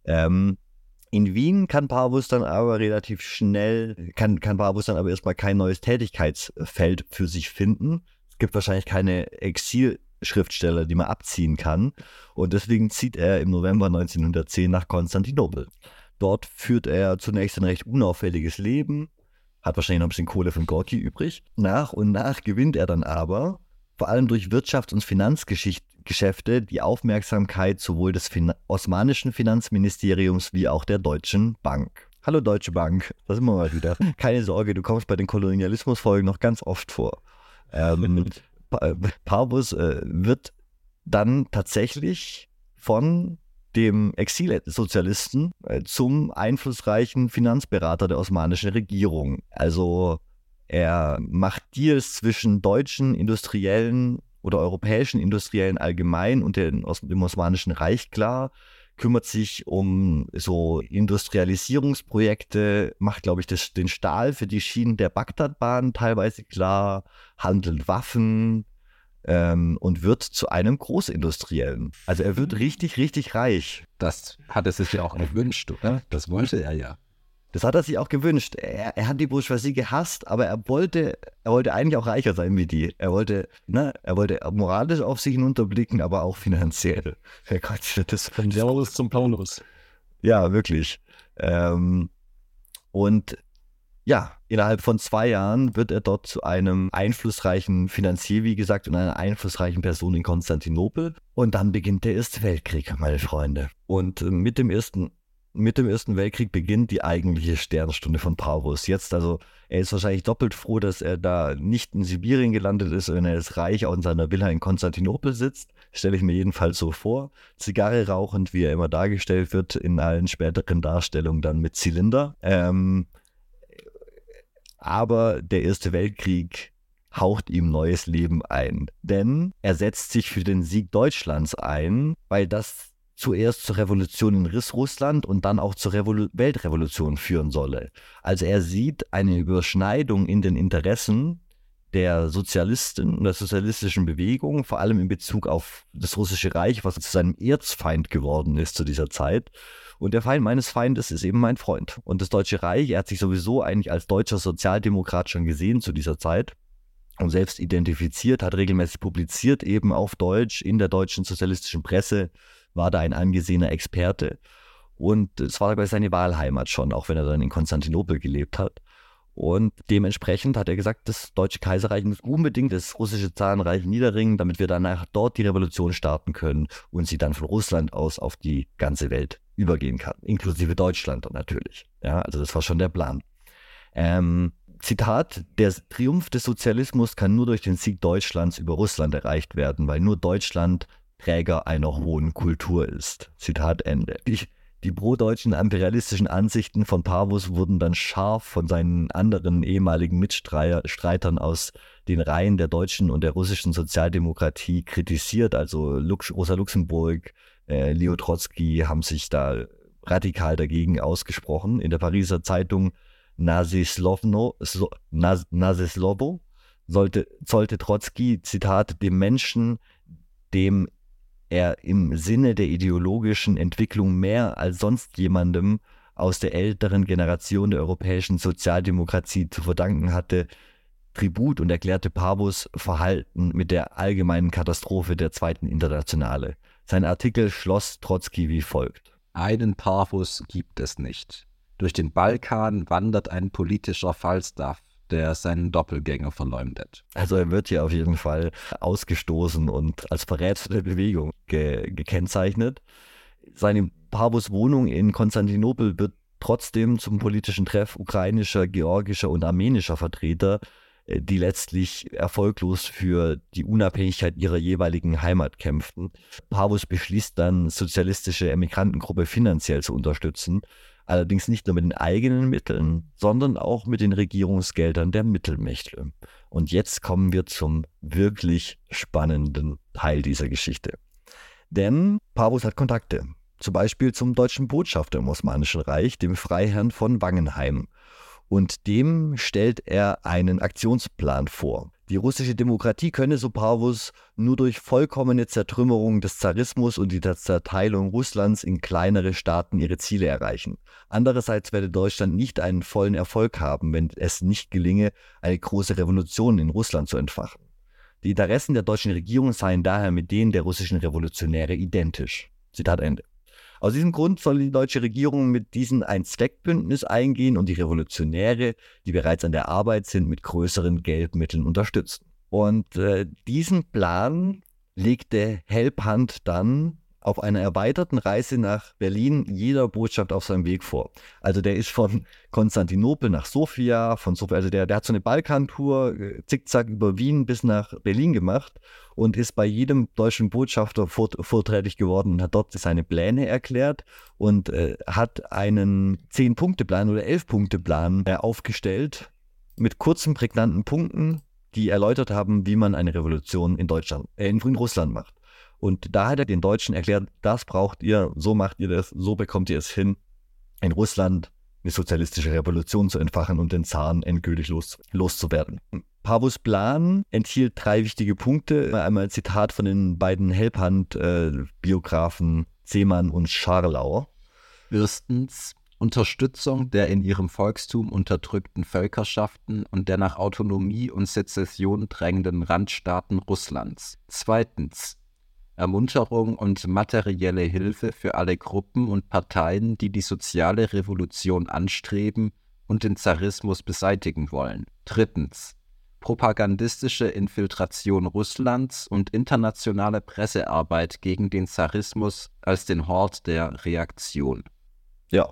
In Wien kann Pavus dann aber relativ schnell, kann Pavus dann aber erstmal kein neues Tätigkeitsfeld für sich finden. Es gibt wahrscheinlich keine Exilschriftsteller, die man abziehen kann. Und deswegen zieht er im November 1910 nach Konstantinopel. Dort führt er zunächst ein recht unauffälliges Leben, hat wahrscheinlich noch ein bisschen Kohle von Gorki übrig. Nach und nach gewinnt er dann aber, vor allem durch Wirtschafts- und Finanzgeschäfte, die Aufmerksamkeit sowohl des osmanischen Finanzministeriums wie auch der Deutschen Bank. Hallo Deutsche Bank, da sind wir mal wieder. Keine Sorge, du kommst bei den Kolonialismusfolgen noch ganz oft vor. Pavus wird dann tatsächlich von dem Exilsozialisten zum einflussreichen Finanzberater der osmanischen Regierung. Also er macht Deals zwischen deutschen Industriellen oder europäischen Industriellen allgemein und dem Osmanischen Reich klar, kümmert sich um so Industrialisierungsprojekte, macht, glaube ich, den Stahl für die Schienen der Bagdadbahn teilweise klar, handelt Waffen und wird zu einem Großindustriellen. Also er wird richtig, richtig reich. Das hat er sich ja auch gewünscht, oder? Das wollte er ja. Das hat er sich auch gewünscht. Er hat die Bourgeoisie gehasst, aber er wollte eigentlich auch reicher sein wie die. Er wollte moralisch auf sich hinunterblicken, aber auch finanziell. Das von Servus zum Paulus. Ja, wirklich. Und ja, innerhalb von 2 Jahren wird er dort zu einem einflussreichen Finanzier, wie gesagt, und einer einflussreichen Person in Konstantinopel. Und dann beginnt der Erste Weltkrieg, meine Freunde. Und mit dem Ersten Weltkrieg beginnt die eigentliche Sternstunde von Pavus. Jetzt also, er ist wahrscheinlich doppelt froh, dass er da nicht in Sibirien gelandet ist, wenn er jetzt reich auch in seiner Villa in Konstantinopel sitzt. Stelle ich mir jedenfalls so vor. Zigarre rauchend, wie er immer dargestellt wird, in allen späteren Darstellungen dann mit Zylinder. Aber der Erste Weltkrieg haucht ihm neues Leben ein. Denn er setzt sich für den Sieg Deutschlands ein, weil das zuerst zur Revolution in Russland und dann auch zur Weltrevolution führen solle. Also er sieht eine Überschneidung in den Interessen der Sozialisten und der sozialistischen Bewegung, vor allem in Bezug auf das Russische Reich, was zu seinem Erzfeind geworden ist zu dieser Zeit. Und der Feind meines Feindes ist eben mein Freund. Und das Deutsche Reich, er hat sich sowieso eigentlich als deutscher Sozialdemokrat schon gesehen zu dieser Zeit und selbst identifiziert, hat regelmäßig publiziert, eben auf Deutsch, in der deutschen sozialistischen Presse, war da ein angesehener Experte. Und es war dabei seine Wahlheimat schon, auch wenn er dann in Konstantinopel gelebt hat. Und dementsprechend hat er gesagt, das Deutsche Kaiserreich muss unbedingt das russische Zarenreich niederringen, damit wir danach dort die Revolution starten können und sie dann von Russland aus auf die ganze Welt übergehen kann, inklusive Deutschland natürlich. Ja, also das war schon der Plan. Zitat, der Triumph des Sozialismus kann nur durch den Sieg Deutschlands über Russland erreicht werden, weil nur Deutschland Träger einer hohen Kultur ist. Zitat Ende. Die pro-deutschen imperialistischen Ansichten von Pavus wurden dann scharf von seinen anderen ehemaligen Mitstreitern aus den Reihen der deutschen und der russischen Sozialdemokratie kritisiert. Also Rosa Luxemburg, Leo Trotzki haben sich da radikal dagegen ausgesprochen. In der Pariser Zeitung Nase Slovo zollte Trotzki, Zitat, dem Menschen, dem er im Sinne der ideologischen Entwicklung mehr als sonst jemandem aus der älteren Generation der europäischen Sozialdemokratie zu verdanken hatte, Tribut und erklärte Pavus Verhalten mit der allgemeinen Katastrophe der Zweiten Internationale. Sein Artikel schloss Trotzki wie folgt. Einen Pavus gibt es nicht. Durch den Balkan wandert ein politischer Falstaff, der seinen Doppelgänger verleumdet. Also er wird hier auf jeden Fall ausgestoßen und als Verräter der Bewegung gekennzeichnet. Seine Pavus-Wohnung in Konstantinopel wird trotzdem zum politischen Treff ukrainischer, georgischer und armenischer Vertreter, die letztlich erfolglos für die Unabhängigkeit ihrer jeweiligen Heimat kämpften. Pavus beschließt dann, sozialistische Emigrantengruppe finanziell zu unterstützen, allerdings nicht nur mit den eigenen Mitteln, sondern auch mit den Regierungsgeldern der Mittelmächte. Und jetzt kommen wir zum wirklich spannenden Teil dieser Geschichte. Denn Pavus hat Kontakte, zum Beispiel zum deutschen Botschafter im Osmanischen Reich, dem Freiherrn von Wangenheim. Und dem stellt er einen Aktionsplan vor. Die russische Demokratie könne, so Pavus, nur durch vollkommene Zertrümmerung des Zarismus und die Zerteilung Russlands in kleinere Staaten ihre Ziele erreichen. Andererseits werde Deutschland nicht einen vollen Erfolg haben, wenn es nicht gelinge, eine große Revolution in Russland zu entfachen. Die Interessen der deutschen Regierung seien daher mit denen der russischen Revolutionäre identisch. Zitat Ende. Aus diesem Grund soll die deutsche Regierung mit diesen ein Zweckbündnis eingehen und die Revolutionäre, die bereits an der Arbeit sind, mit größeren Geldmitteln unterstützen. Und diesen Plan legte Helphand dann auf einer erweiterten Reise nach Berlin jeder Botschaft auf seinem Weg vor. Also der ist von Konstantinopel nach Sofia, also der hat so eine Balkantour, zickzack über Wien bis nach Berlin gemacht und ist bei jedem deutschen Botschafter vorträtig geworden und hat dort seine Pläne erklärt und hat einen 10-Punkte-Plan oder 11-Punkte-Plan aufgestellt mit kurzen, prägnanten Punkten, die erläutert haben, wie man eine Revolution in Russland macht. Und da hat er den Deutschen erklärt, das braucht ihr, so macht ihr das, so bekommt ihr es hin, in Russland eine sozialistische Revolution zu entfachen und den Zaren endgültig loszuwerden. Pavus Plan enthielt 3 wichtige Punkte. Einmal ein Zitat von den beiden Helphand-Biografen Seemann und Scharlau. Erstens, Unterstützung der in ihrem Volkstum unterdrückten Völkerschaften und der nach Autonomie und Sezession drängenden Randstaaten Russlands. Zweitens, Ermunterung und materielle Hilfe für alle Gruppen und Parteien, die die soziale Revolution anstreben und den Zarismus beseitigen wollen. Drittens, propagandistische Infiltration Russlands und internationale Pressearbeit gegen den Zarismus als den Hort der Reaktion. Ja,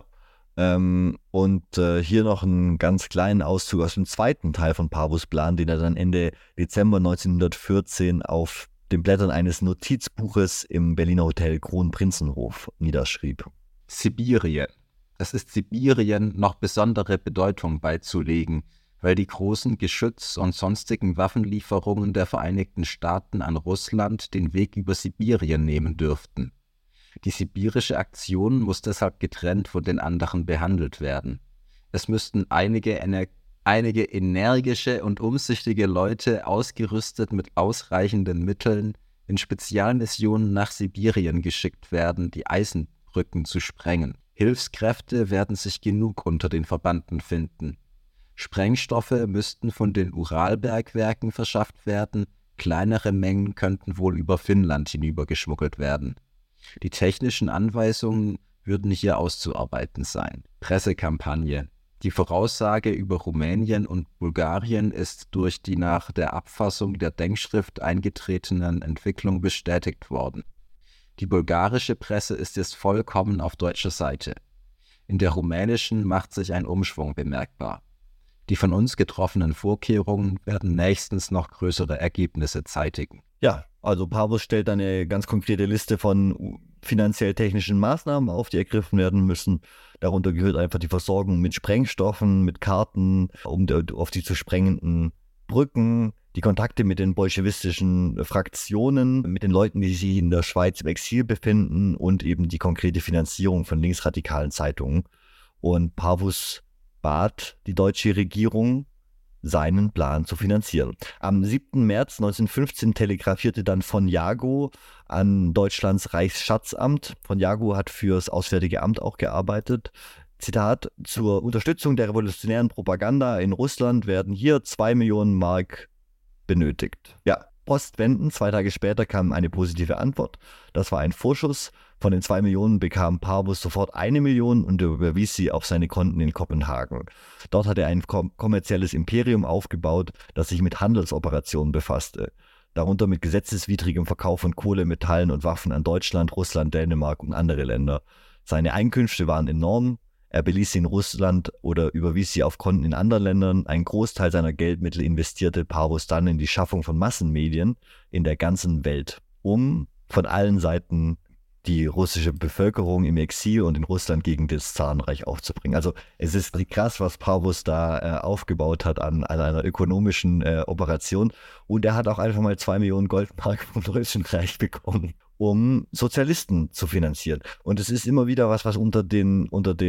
hier noch einen ganz kleinen Auszug aus dem zweiten Teil von Pavus Plan, den er dann Ende Dezember 1914 auf den Blättern eines Notizbuches im Berliner Hotel Kronprinzenhof niederschrieb. Sibirien. Es ist Sibirien noch besondere Bedeutung beizulegen, weil die großen Geschütz- und sonstigen Waffenlieferungen der Vereinigten Staaten an Russland den Weg über Sibirien nehmen dürften. Die sibirische Aktion muss deshalb getrennt von den anderen behandelt werden. Es müssten einige energische und umsichtige Leute, ausgerüstet mit ausreichenden Mitteln, in Spezialmissionen nach Sibirien geschickt werden, die Eisenbrücken zu sprengen. Hilfskräfte werden sich genug unter den Verbannten finden. Sprengstoffe müssten von den Uralbergwerken verschafft werden, kleinere Mengen könnten wohl über Finnland hinübergeschmuggelt werden. Die technischen Anweisungen würden hier auszuarbeiten sein. Pressekampagne. Die Voraussage über Rumänien und Bulgarien ist durch die nach der Abfassung der Denkschrift eingetretenen Entwicklung bestätigt worden. Die bulgarische Presse ist jetzt vollkommen auf deutscher Seite. In der rumänischen macht sich ein Umschwung bemerkbar. Die von uns getroffenen Vorkehrungen werden nächstens noch größere Ergebnisse zeitigen. Ja, also Pavus stellt eine ganz konkrete Liste von finanziell-technischen Maßnahmen auf, die ergriffen werden müssen. Darunter gehört einfach die Versorgung mit Sprengstoffen, mit Karten, um auf die zu sprengenden Brücken, die Kontakte mit den bolschewistischen Fraktionen, mit den Leuten, die sich in der Schweiz im Exil befinden und eben die konkrete Finanzierung von linksradikalen Zeitungen. Und Pavus bat die deutsche Regierung, seinen Plan zu finanzieren. Am 7. März 1915 telegrafierte dann von Jagow an Deutschlands Reichsschatzamt. Von Jagow hat fürs Auswärtige Amt auch gearbeitet. Zitat: Zur Unterstützung der revolutionären Propaganda in Russland werden hier 2 Millionen Mark benötigt. Ja, Postwenden, 2 Tage später kam eine positive Antwort. Das war ein Vorschuss. Von den 2 Millionen bekam Pavus sofort 1 Million und überwies sie auf seine Konten in Kopenhagen. Dort hat er ein kommerzielles Imperium aufgebaut, das sich mit Handelsoperationen befasste. Darunter mit gesetzeswidrigem Verkauf von Kohle, Metallen und Waffen an Deutschland, Russland, Dänemark und andere Länder. Seine Einkünfte waren enorm. Er beließ sie in Russland oder überwies sie auf Konten in anderen Ländern. Ein Großteil seiner Geldmittel investierte Pavus dann in die Schaffung von Massenmedien in der ganzen Welt, um von allen Seiten die russische Bevölkerung im Exil und in Russland gegen das Zarenreich aufzubringen. Also es ist krass, was Pavus da aufgebaut hat an einer ökonomischen Operation. Und er hat auch einfach mal 2 Millionen Goldmark vom Deutschen Reich bekommen, um Sozialisten zu finanzieren. Und es ist immer wieder was unter den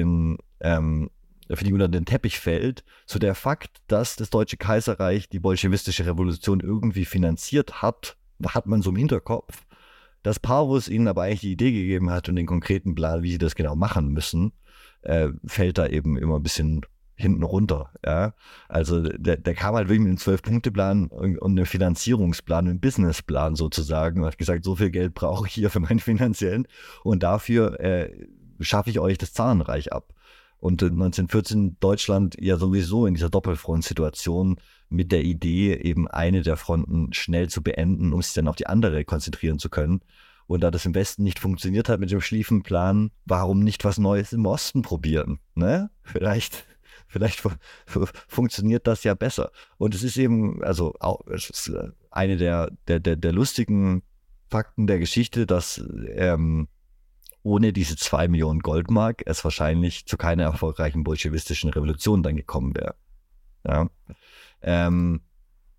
Teppich fällt. So der Fakt, dass das Deutsche Kaiserreich die bolschewistische Revolution irgendwie finanziert hat, hat man so im Hinterkopf. Dass Pavus ihnen aber eigentlich die Idee gegeben hat und den konkreten Plan, wie sie das genau machen müssen, fällt da eben immer ein bisschen hinten runter. Ja? Also der kam halt wirklich mit einem 12-Punkte-Plan und einem Finanzierungsplan, einem Businessplan sozusagen und hat gesagt, so viel Geld brauche ich hier für meinen finanziellen und dafür schaffe ich euch das Zarenreich ab. Und 1914 Deutschland ja sowieso in dieser Doppelfront-Situation mit der Idee, eben eine der Fronten schnell zu beenden, um sich dann auf die andere konzentrieren zu können. Und da das im Westen nicht funktioniert hat mit dem Schlieffenplan, warum nicht was Neues im Osten probieren? Ne? Vielleicht funktioniert das ja besser. Und es ist eben, es ist eine der lustigen Fakten der Geschichte, dass ohne diese 2 Millionen Goldmark es wahrscheinlich zu keiner erfolgreichen bolschewistischen Revolution dann gekommen wäre. Ja.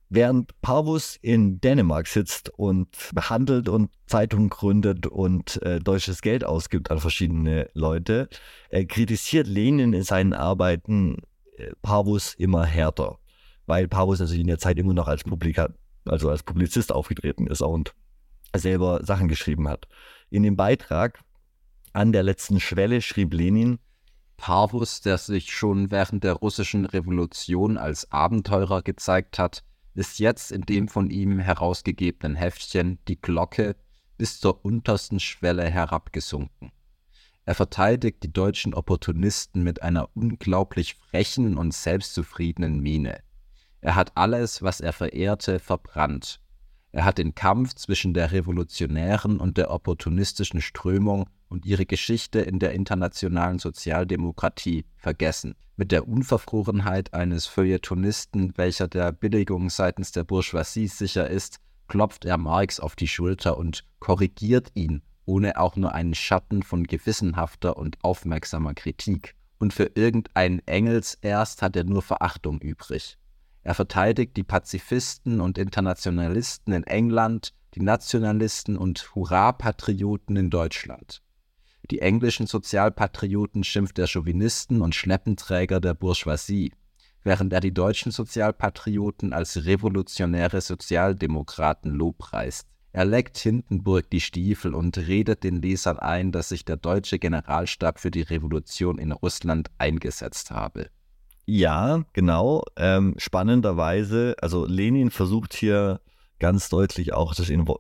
Während Parvus in Dänemark sitzt und handelt und Zeitungen gründet und deutsches Geld ausgibt an verschiedene Leute, kritisiert Lenin in seinen Arbeiten Parvus immer härter, weil Parvus also in der Zeit immer noch als Publizist aufgetreten ist und selber Sachen geschrieben hat. In dem Beitrag An der letzten Schwelle schrieb Lenin: Parvus, der sich schon während der russischen Revolution als Abenteurer gezeigt hat, ist jetzt in dem von ihm herausgegebenen Heftchen Die Glocke bis zur untersten Schwelle herabgesunken. Er verteidigt die deutschen Opportunisten mit einer unglaublich frechen und selbstzufriedenen Miene. Er hat alles, was er verehrte, verbrannt. Er hat den Kampf zwischen der revolutionären und der opportunistischen Strömung und ihre Geschichte in der internationalen Sozialdemokratie vergessen. Mit der Unverfrorenheit eines Feuilletonisten, welcher der Billigung seitens der Bourgeoisie sicher ist, klopft er Marx auf die Schulter und korrigiert ihn, ohne auch nur einen Schatten von gewissenhafter und aufmerksamer Kritik. Und für irgendeinen Engels erst hat er nur Verachtung übrig. Er verteidigt die Pazifisten und Internationalisten in England, die Nationalisten und Hurra-Patrioten in Deutschland. Die englischen Sozialpatrioten schimpft er Chauvinisten und Schleppenträger der Bourgeoisie, während er die deutschen Sozialpatrioten als revolutionäre Sozialdemokraten lobpreist. Er leckt Hindenburg die Stiefel und redet den Lesern ein, dass sich der deutsche Generalstab für die Revolution in Russland eingesetzt habe. Ja, genau. Spannenderweise, also Lenin versucht hier ganz deutlich auch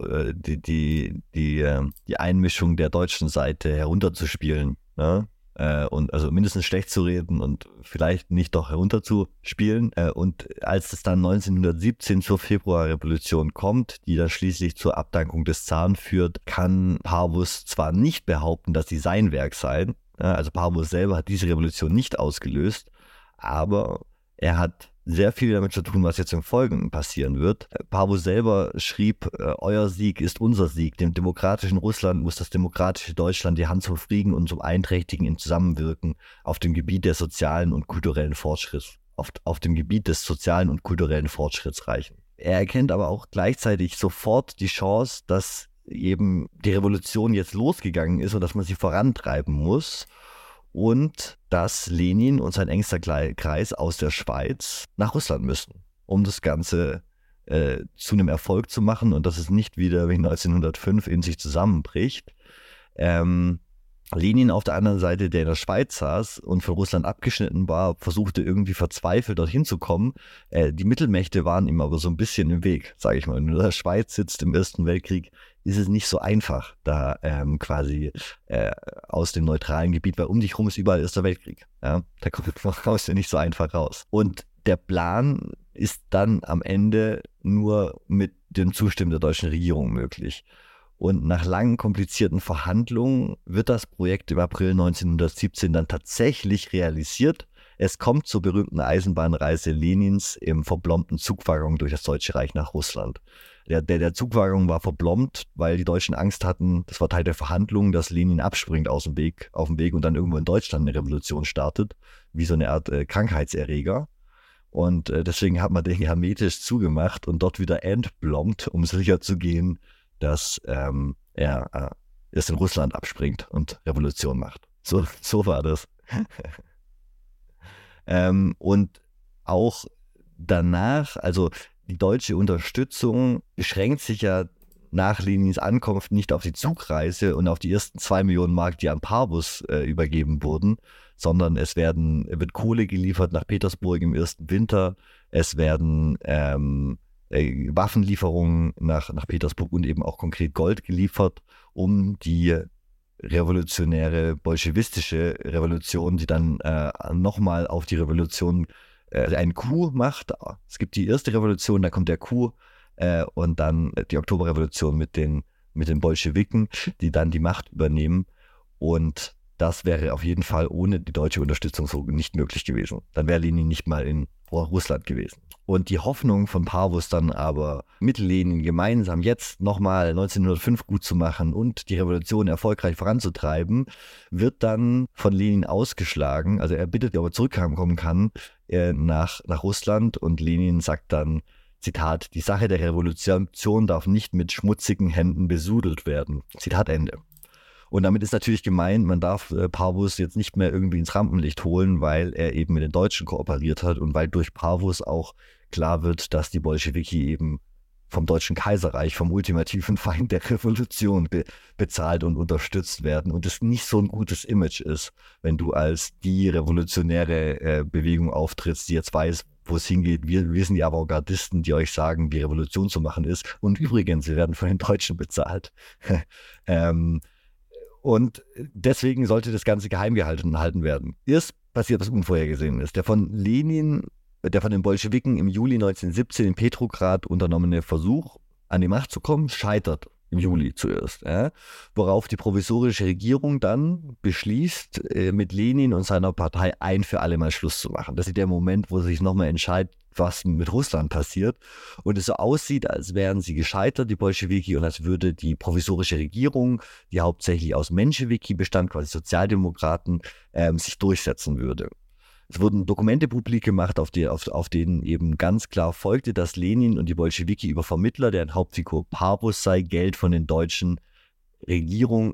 die Einmischung der deutschen Seite herunterzuspielen, ne? Und also mindestens schlecht zu reden und vielleicht nicht doch herunterzuspielen. Und als es dann 1917 zur Februarrevolution kommt, die dann schließlich zur Abdankung des Zaren führt, kann Parvus zwar nicht behaupten, dass sie sein Werk seien, also Parvus selber hat diese Revolution nicht ausgelöst, aber er hat sehr viel damit zu tun, was jetzt im Folgenden passieren wird. Parvus selber schrieb: Euer Sieg ist unser Sieg. Dem demokratischen Russland muss das demokratische Deutschland die Hand zum Frieden und zum Einträchtigen im Zusammenwirken auf dem Gebiet der sozialen und kulturellen Fortschritts, auf dem Gebiet des sozialen und kulturellen Fortschritts reichen. Er erkennt aber auch gleichzeitig sofort die Chance, dass eben die Revolution jetzt losgegangen ist und dass man sie vorantreiben muss. Und dass Lenin und sein engster Kreis aus der Schweiz nach Russland müssen, um das Ganze zu einem Erfolg zu machen und dass es nicht wieder wie 1905 in sich zusammenbricht. Lenin auf der anderen Seite, der in der Schweiz saß und von Russland abgeschnitten war, versuchte irgendwie verzweifelt dorthin zu kommen. Die Mittelmächte waren ihm aber so ein bisschen im Weg, sage ich mal. Wenn du in der Schweiz sitzt im Ersten Weltkrieg, ist es nicht so einfach, da quasi aus dem neutralen Gebiet, weil um dich rum ist überall Erster Weltkrieg. Ja? Da kommst du nicht so einfach raus. Und der Plan ist dann am Ende nur mit dem Zustimmen der deutschen Regierung möglich. Und nach langen, komplizierten Verhandlungen wird das Projekt im April 1917 dann tatsächlich realisiert. Es kommt zur berühmten Eisenbahnreise Lenins im verblombten Zugwaggon durch das Deutsche Reich nach Russland. Der Zugwaggon war verblombt, weil die Deutschen Angst hatten, das war Teil der Verhandlungen, dass Lenin abspringt auf dem Weg und dann irgendwo in Deutschland eine Revolution startet, wie so eine Art Krankheitserreger. Und deswegen hat man den hermetisch zugemacht und dort wieder entblombt, um sicher zu gehen, dass er erst in Russland abspringt und Revolution macht. So war das. Und auch danach, also die deutsche Unterstützung beschränkt sich ja nach Lenins Ankunft nicht auf die Zugreise und auf die ersten 2 Millionen Mark, die an Parvus übergeben wurden, sondern es wird Kohle geliefert nach Petersburg im ersten Winter, es werden Waffenlieferungen nach Petersburg und eben auch konkret Gold geliefert, um die revolutionäre bolschewistische Revolution, die dann nochmal auf die Revolution einen Coup macht. Es gibt die erste Revolution, dann kommt der Coup und dann die Oktoberrevolution mit den Bolschewiken, die dann die Macht übernehmen. Und das wäre auf jeden Fall ohne die deutsche Unterstützung so nicht möglich gewesen. Dann wäre Lenin nicht mal in Russland gewesen. Und die Hoffnung von Parvus dann aber mit Lenin gemeinsam jetzt nochmal 1905 gut zu machen und die Revolution erfolgreich voranzutreiben, wird dann von Lenin ausgeschlagen. Also er bittet, ob er zurückkommen kann nach Russland und Lenin sagt dann, Zitat, die Sache der Revolution darf nicht mit schmutzigen Händen besudelt werden. Zitat Ende. Und damit ist natürlich gemeint, man darf Parvus jetzt nicht mehr irgendwie ins Rampenlicht holen, weil er eben mit den Deutschen kooperiert hat und weil durch Parvus auch klar wird, dass die Bolschewiki eben vom Deutschen Kaiserreich, vom ultimativen Feind der Revolution bezahlt und unterstützt werden und es nicht so ein gutes Image ist, wenn du als die revolutionäre Bewegung auftrittst, die jetzt weiß, wo es hingeht. Wir sind die Avantgardisten, die euch sagen, wie Revolution zu machen ist. Und übrigens, wir werden von den Deutschen bezahlt. Und deswegen sollte das Ganze geheim gehalten werden. Erst passiert was Unvorhergesehenes. Der von den Bolschewiken im Juli 1917 in Petrograd unternommene Versuch, an die Macht zu kommen, scheitert im Juli zuerst. Worauf die provisorische Regierung dann beschließt, mit Lenin und seiner Partei ein für alle Mal Schluss zu machen. Das ist der Moment, wo sich nochmal entscheidet, was mit Russland passiert. Und es so aussieht, als wären sie gescheitert, die Bolschewiki, und als würde die provisorische Regierung, die hauptsächlich aus Menschewiki bestand, quasi Sozialdemokraten, sich durchsetzen würde. Es wurden Dokumente publik gemacht, auf denen eben ganz klar folgte, dass Lenin und die Bolschewiki über Vermittler, deren Hauptfigur Parvus sei, Geld von der deutschen Regierung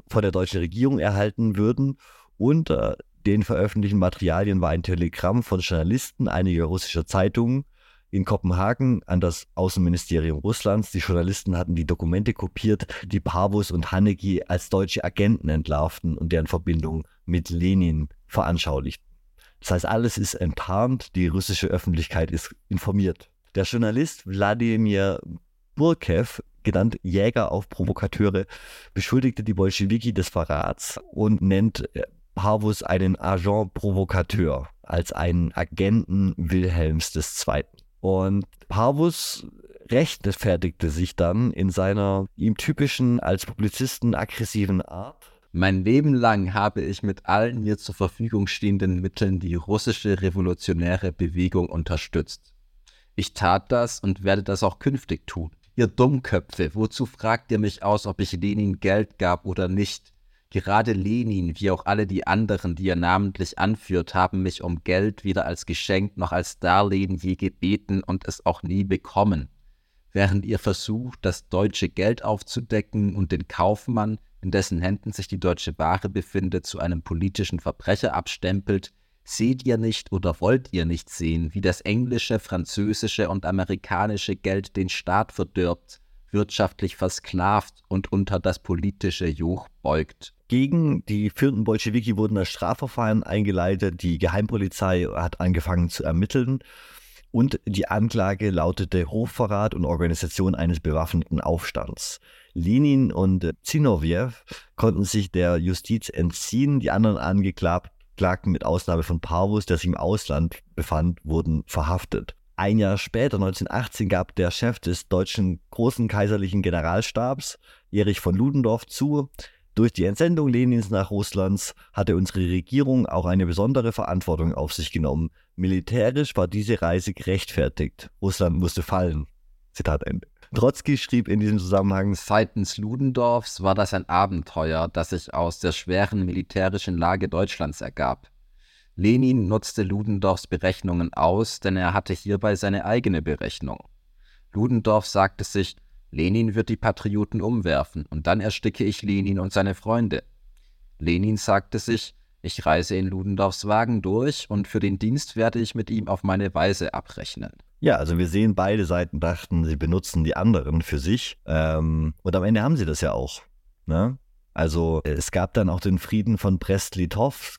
erhalten würden. Unter den veröffentlichten Materialien war ein Telegramm von Journalisten einiger russischer Zeitungen in Kopenhagen an das Außenministerium Russlands. Die Journalisten hatten die Dokumente kopiert, die Parvus und Haneggi als deutsche Agenten entlarvten und deren Verbindung mit Lenin veranschaulichten. Das heißt, alles ist enttarnt, die russische Öffentlichkeit ist informiert. Der Journalist Wladimir Burkew, genannt Jäger auf Provokateure, beschuldigte die Bolschewiki des Verrats und nennt Parvus einen Agent Provocateur, als einen Agenten Wilhelms II. Und Parvus rechtfertigte sich dann in seiner ihm typischen, als Publizisten aggressiven Art. Mein Leben lang habe ich mit allen mir zur Verfügung stehenden Mitteln die russische revolutionäre Bewegung unterstützt. Ich tat das und werde das auch künftig tun. Ihr Dummköpfe, wozu fragt ihr mich aus, ob ich Lenin Geld gab oder nicht? Gerade Lenin, wie auch alle die anderen, die ihr namentlich anführt, haben mich um Geld weder als Geschenk noch als Darlehen je gebeten und es auch nie bekommen. Während ihr versucht, das deutsche Geld aufzudecken und den Kaufmann, in dessen Händen sich die deutsche Ware befindet, zu einem politischen Verbrecher abstempelt, seht ihr nicht oder wollt ihr nicht sehen, wie das englische, französische und amerikanische Geld den Staat verdirbt, wirtschaftlich versklavt und unter das politische Joch beugt. Gegen die führenden Bolschewiki wurden das Strafverfahren eingeleitet, die Geheimpolizei hat angefangen zu ermitteln und die Anklage lautete Hochverrat und Organisation eines bewaffneten Aufstands. Lenin und Zinoview konnten sich der Justiz entziehen, die anderen Angeklagten mit Ausnahme von Parvus, der sich im Ausland befand, wurden verhaftet. Ein Jahr später, 1918, gab der Chef des deutschen großen kaiserlichen Generalstabs, Erich von Ludendorff, zu: Durch die Entsendung Lenins nach Russland hatte unsere Regierung auch eine besondere Verantwortung auf sich genommen. Militärisch war diese Reise gerechtfertigt. Russland musste fallen. Zitat Ende. Trotzki schrieb in diesem Zusammenhang: Seitens Ludendorffs war das ein Abenteuer, das sich aus der schweren militärischen Lage Deutschlands ergab. Lenin nutzte Ludendorffs Berechnungen aus, denn er hatte hierbei seine eigene Berechnung. Ludendorff sagte sich: Lenin wird die Patrioten umwerfen und dann ersticke ich Lenin und seine Freunde. Lenin sagte sich: Ich reise in Ludendorffs Wagen durch und für den Dienst werde ich mit ihm auf meine Weise abrechnen. Ja, also wir sehen, beide Seiten dachten, sie benutzen die anderen für sich. Und am Ende haben sie das ja auch. Ne? Also es gab dann auch den Frieden von Brest-Litowsk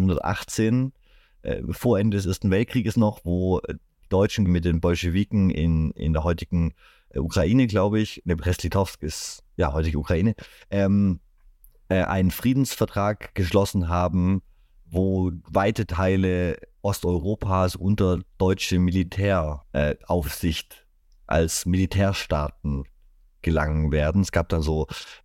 1918, vor Ende des Ersten Weltkrieges noch, wo Deutschen mit den Bolschewiken in der heutigen Ukraine, glaube ich, Brest-Litowsk ist ja heutige Ukraine, einen Friedensvertrag geschlossen haben, wo weite Teile Osteuropas unter deutsche Militäraufsicht als Militärstaaten gelangen werden. Es gab dann so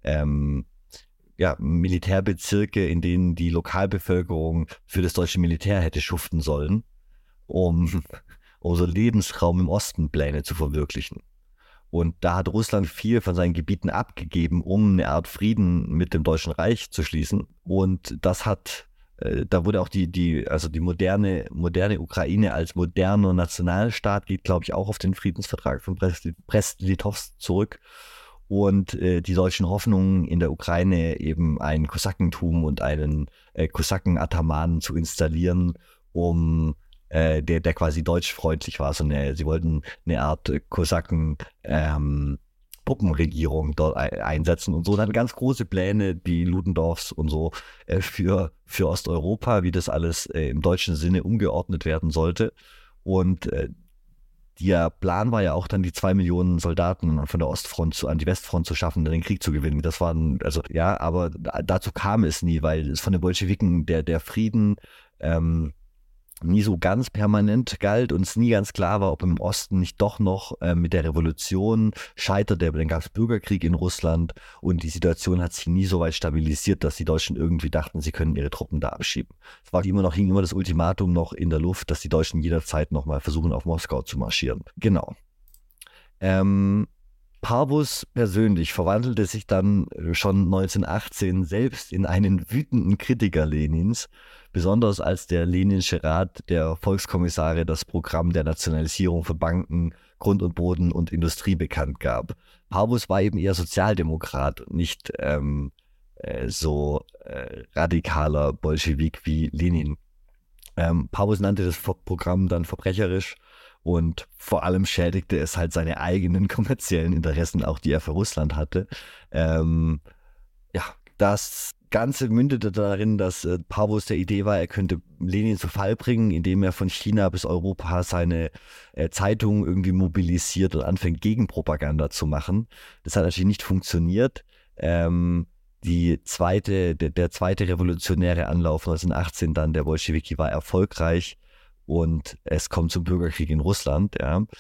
Militärbezirke, in denen die Lokalbevölkerung für das deutsche Militär hätte schuften sollen, um so Lebensraum im Osten Pläne zu verwirklichen. Und da hat Russland viel von seinen Gebieten abgegeben, um eine Art Frieden mit dem Deutschen Reich zu schließen. Und das hat Da wurde auch die moderne Ukraine als moderner Nationalstaat geht, glaube ich, auch auf den Friedensvertrag von Brest-Litovsk zurück. Und die deutschen Hoffnungen in der Ukraine eben ein Kosakentum und einen Kosaken-Atamanen zu installieren, der quasi deutschfreundlich war. Sie wollten eine Art Kosaken Puppenregierung dort einsetzen und so. Dann ganz große Pläne, die Ludendorffs und so für Osteuropa, wie das alles im deutschen Sinne umgeordnet werden sollte. Und der Plan war ja auch dann, die 2 Millionen Soldaten von der Ostfront an die Westfront zu schaffen, den Krieg zu gewinnen. Das waren, aber dazu kam es nie, weil es von den Bolschewiken der Frieden nie so ganz permanent galt und es nie ganz klar war, ob im Osten nicht doch noch mit der Revolution scheiterte. Dann gab es Bürgerkrieg in Russland und die Situation hat sich nie so weit stabilisiert, dass die Deutschen irgendwie dachten, sie können ihre Truppen da abschieben. Es war hing immer das Ultimatum noch in der Luft, dass die Deutschen jederzeit nochmal versuchen, auf Moskau zu marschieren. Genau. Parvus persönlich verwandelte sich dann schon 1918 selbst in einen wütenden Kritiker Lenins, besonders als der Leninsche Rat der Volkskommissare das Programm der Nationalisierung von Banken, Grund und Boden und Industrie bekannt gab. Parvus war eben eher Sozialdemokrat und nicht radikaler Bolschewik wie Lenin. Parvus nannte das Programm dann verbrecherisch und vor allem schädigte es halt seine eigenen kommerziellen Interessen, auch die er für Russland hatte. Das Ganze mündete darin, dass Parvus der Idee war, er könnte Lenin zu Fall bringen, indem er von China bis Europa seine Zeitungen irgendwie mobilisiert und anfängt, Gegenpropaganda zu machen. Das hat natürlich nicht funktioniert. Der zweite revolutionäre Anlauf 1918 dann der Bolschewiki war erfolgreich und es kommt zum Bürgerkrieg in Russland.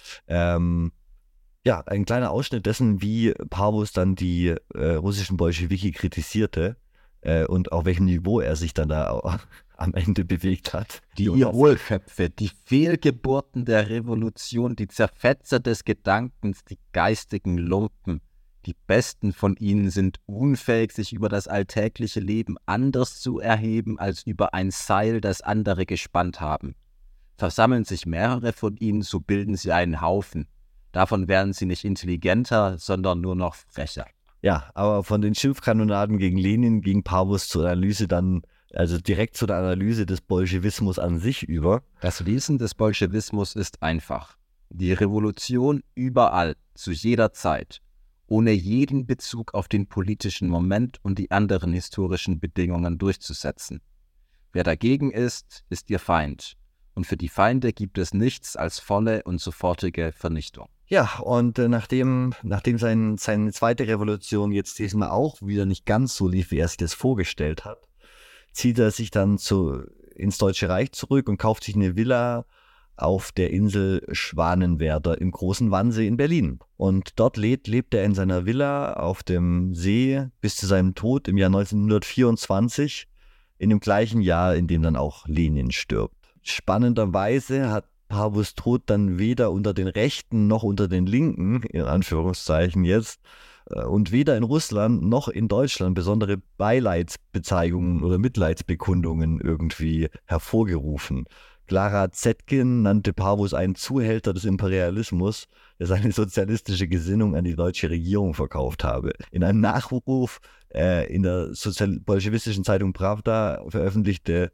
Ein kleiner Ausschnitt dessen, wie Parvus dann die russischen Bolschewiki kritisierte und auf welchem Niveau er sich dann da am Ende bewegt hat. Die Hohlköpfe, die Fehlgeburten der Revolution, die Zerfetzer des Gedankens, die geistigen Lumpen. Die Besten von ihnen sind unfähig, sich über das alltägliche Leben anders zu erheben, als über ein Seil, das andere gespannt haben. Versammeln sich mehrere von ihnen, so bilden sie einen Haufen. Davon werden sie nicht intelligenter, sondern nur noch frecher. Ja, aber von den Schimpfkanonaden gegen Lenin ging Parvus zur Analyse direkt zu der Analyse des Bolschewismus an sich über. Das Wesen des Bolschewismus ist einfach. Die Revolution überall, zu jeder Zeit, ohne jeden Bezug auf den politischen Moment und die anderen historischen Bedingungen durchzusetzen. Wer dagegen ist, ist ihr Feind. Und für die Feinde gibt es nichts als volle und sofortige Vernichtung. Ja, und nachdem seine zweite Revolution jetzt diesmal auch wieder nicht ganz so lief, wie er sich das vorgestellt hat, zieht er sich dann ins Deutsche Reich zurück und kauft sich eine Villa auf der Insel Schwanenwerder im Großen Wannsee in Berlin. Und dort lebt er in seiner Villa auf dem See bis zu seinem Tod im Jahr 1924, in dem gleichen Jahr, in dem dann auch Lenin stirbt. Spannenderweise hat Parvus Tod dann weder unter den Rechten noch unter den Linken, in Anführungszeichen jetzt, und weder in Russland noch in Deutschland besondere Beileidsbezeigungen oder Mitleidsbekundungen irgendwie hervorgerufen. Clara Zetkin nannte Parvus einen Zuhälter des Imperialismus, der seine sozialistische Gesinnung an die deutsche Regierung verkauft habe. In einem Nachruf in der bolschewistischen Zeitung Pravda veröffentlichte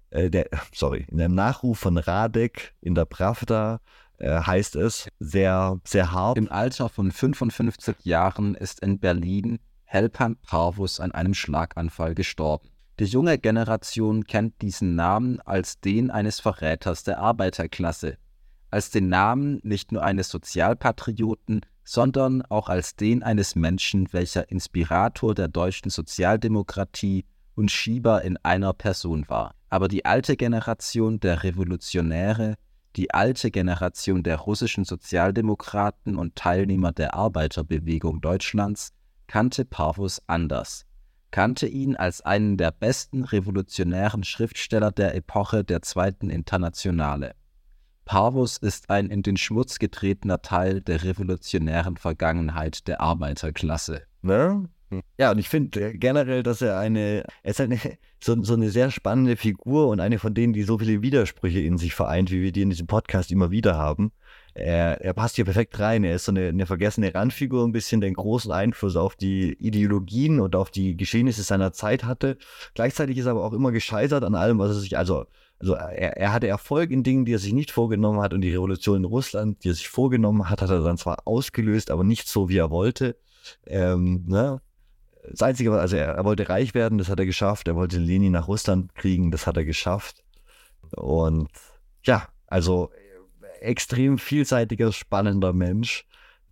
in einem Nachruf von Radek in der Pravda heißt es sehr, sehr hart. Im Alter von 55 Jahren ist in Berlin Helpan Parvus an einem Schlaganfall gestorben. Die junge Generation kennt diesen Namen als den eines Verräters der Arbeiterklasse, als den Namen nicht nur eines Sozialpatrioten, sondern auch als den eines Menschen, welcher Inspirator der deutschen Sozialdemokratie und Schieber in einer Person war. Aber die alte Generation der Revolutionäre, die alte Generation der russischen Sozialdemokraten und Teilnehmer der Arbeiterbewegung Deutschlands kannte Parvus anders, kannte ihn als einen der besten revolutionären Schriftsteller der Epoche der Zweiten Internationale. Parvus ist ein in den Schmutz getretener Teil der revolutionären Vergangenheit der Arbeiterklasse. Ne? Ja, und ich finde generell, dass er ist so eine sehr spannende Figur und eine von denen, die so viele Widersprüche in sich vereint, wie wir die in diesem Podcast immer wieder haben. Er passt hier perfekt rein. Er ist so eine vergessene Randfigur, ein bisschen, der einen großen Einfluss auf die Ideologien und auf die Geschehnisse seiner Zeit hatte. Gleichzeitig ist er aber auch immer gescheitert an allem, was er sich, also er hatte Erfolg in Dingen, die er sich nicht vorgenommen hat, und die Revolution in Russland, die er sich vorgenommen hat, hat er dann zwar ausgelöst, aber nicht so, wie er wollte. Ne? Das Einzige, also er wollte reich werden, das hat er geschafft. Er wollte Lenin nach Russland kriegen, das hat er geschafft. Und ja, also extrem vielseitiger, spannender Mensch,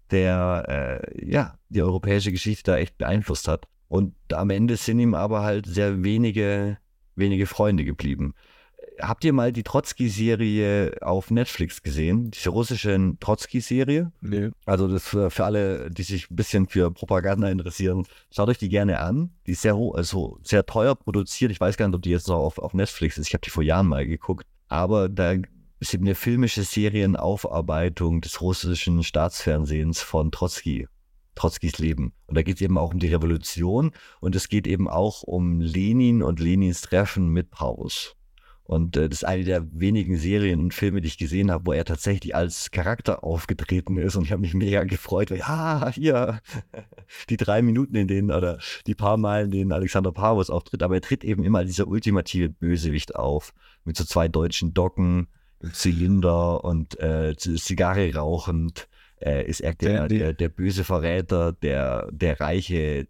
der die europäische Geschichte da echt beeinflusst hat. Und am Ende sind ihm aber halt sehr wenige Freunde geblieben. Habt ihr mal die Trotzki-Serie auf Netflix gesehen? Diese russische Trotzki-Serie? Nee. Also das für alle, die sich ein bisschen für Propaganda interessieren, schaut euch die gerne an. Die ist sehr teuer produziert. Ich weiß gar nicht, ob die jetzt noch auf Netflix ist. Ich habe die vor Jahren mal geguckt. Aber da ist eben eine filmische Serienaufarbeitung des russischen Staatsfernsehens von Trotzkis Leben. Und da geht es eben auch um die Revolution, und es geht eben auch um Lenin und Lenins Treffen mit Paulus. Und das ist eine der wenigen Serien und Filme, die ich gesehen habe, wo er tatsächlich als Charakter aufgetreten ist. Und ich habe mich mega gefreut, weil hier die 3 Minuten oder die paar Mal, in denen Alexander Pavlos auftritt. Aber er tritt eben immer als dieser ultimative Bösewicht auf, mit so 2 deutschen Docken, Zylinder und Zigarre rauchend. Ist er der böse Verräter, der Reiche.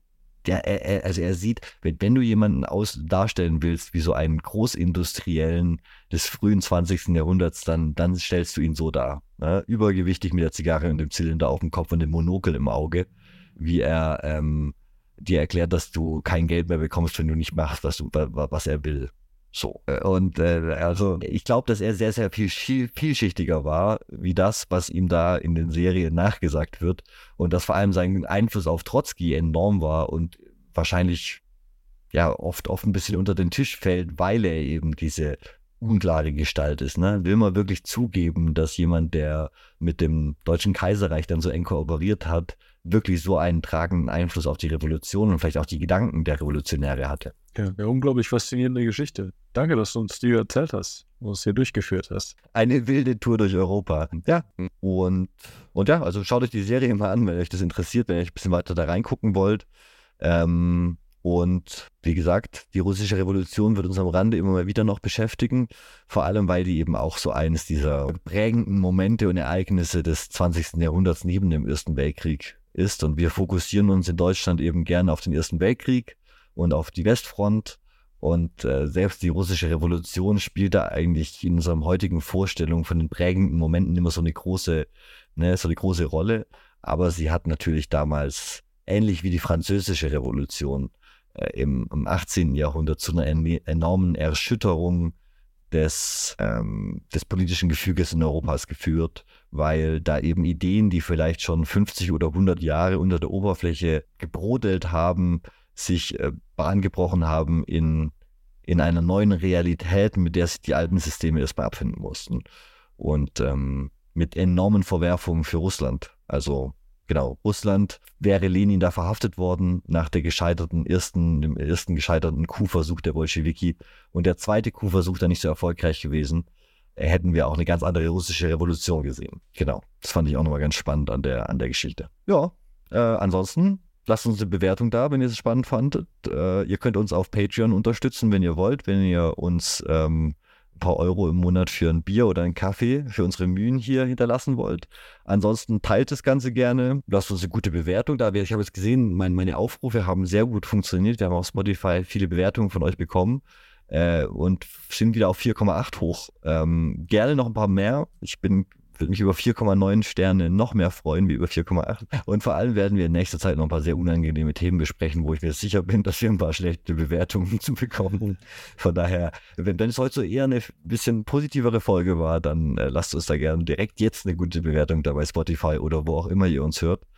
Er sieht, wenn du jemanden darstellen willst wie so einen Großindustriellen des frühen 20. Jahrhunderts, dann stellst du ihn so dar. Ne? Übergewichtig mit der Zigarre und dem Zylinder auf dem Kopf und dem Monokel im Auge, wie er dir erklärt, dass du kein Geld mehr bekommst, wenn du nicht machst, was er will. So. Und also ich glaube, dass er sehr, sehr vielschichtiger war, wie das, was ihm da in den Serien nachgesagt wird. Und dass vor allem sein Einfluss auf Trotzki enorm war und wahrscheinlich oft ein bisschen unter den Tisch fällt, weil er eben diese unklare Gestalt ist. Ne? Will man wirklich zugeben, dass jemand, der mit dem Deutschen Kaiserreich dann so eng kooperiert hat, wirklich so einen tragenden Einfluss auf die Revolution und vielleicht auch die Gedanken der Revolutionäre hatte? Ja, eine unglaublich faszinierende Geschichte. Danke, dass du uns die erzählt hast und uns hier durchgeführt hast. Eine wilde Tour durch Europa. Ja, und ja, also schaut euch die Serie mal an, wenn euch das interessiert, wenn ihr ein bisschen weiter da reingucken wollt. Und wie gesagt, die russische Revolution wird uns am Rande immer mal wieder noch beschäftigen, vor allem, weil die eben auch so eines dieser prägenden Momente und Ereignisse des 20. Jahrhunderts neben dem Ersten Weltkrieg ist. Und wir fokussieren uns in Deutschland eben gerne auf den Ersten Weltkrieg und auf die Westfront. Und selbst die russische Revolution spielt da eigentlich in unserer heutigen Vorstellung von den prägenden Momenten immer so eine große Rolle. Aber sie hat natürlich damals, ähnlich wie die französische Revolution im 18. Jahrhundert, zu einer enormen Erschütterung des politischen Gefüges in Europas geführt, weil da eben Ideen, die vielleicht schon 50 oder 100 Jahre unter der Oberfläche gebrodelt haben, sich Bahn gebrochen haben in einer neuen Realität, mit der sich die alten Systeme erstmal abfinden mussten. Und mit enormen Verwerfungen für Russland. Also genau, Russland wäre Lenin da verhaftet worden nach dem ersten gescheiterten Coup-Versuch der Bolschewiki. Und der zweite Coup-Versuch da nicht so erfolgreich gewesen. Hätten wir auch eine ganz andere russische Revolution gesehen. Genau, das fand ich auch nochmal ganz spannend an der Geschichte. Ja, ansonsten lasst uns eine Bewertung da, wenn ihr es spannend fandet. Ihr könnt uns auf Patreon unterstützen, wenn ihr wollt. Wenn ihr uns ein paar Euro im Monat für ein Bier oder einen Kaffee für unsere Mühen hier hinterlassen wollt. Ansonsten teilt das Ganze gerne. Lasst uns eine gute Bewertung da. Ich habe jetzt gesehen, meine Aufrufe haben sehr gut funktioniert. Wir haben auf Spotify viele Bewertungen von euch bekommen und sind wieder auf 4,8 hoch. Gerne noch ein paar mehr. Würde mich über 4,9 Sterne noch mehr freuen, wie über 4,8. Und vor allem werden wir in nächster Zeit noch ein paar sehr unangenehme Themen besprechen, wo ich mir sicher bin, dass wir ein paar schlechte Bewertungen zu bekommen. Von daher, wenn es heute so eher eine bisschen positivere Folge war, dann lasst uns da gerne direkt jetzt eine gute Bewertung da bei Spotify oder wo auch immer ihr uns hört.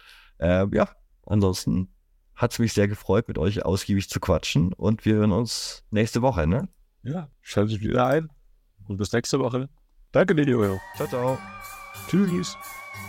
Ansonsten hat es mich sehr gefreut, mit euch ausgiebig zu quatschen, und wir hören uns nächste Woche, ne? Ja, schaltet wieder ein und bis nächste Woche. Danke dir, Jojo. Ciao, ciao. Tschüss.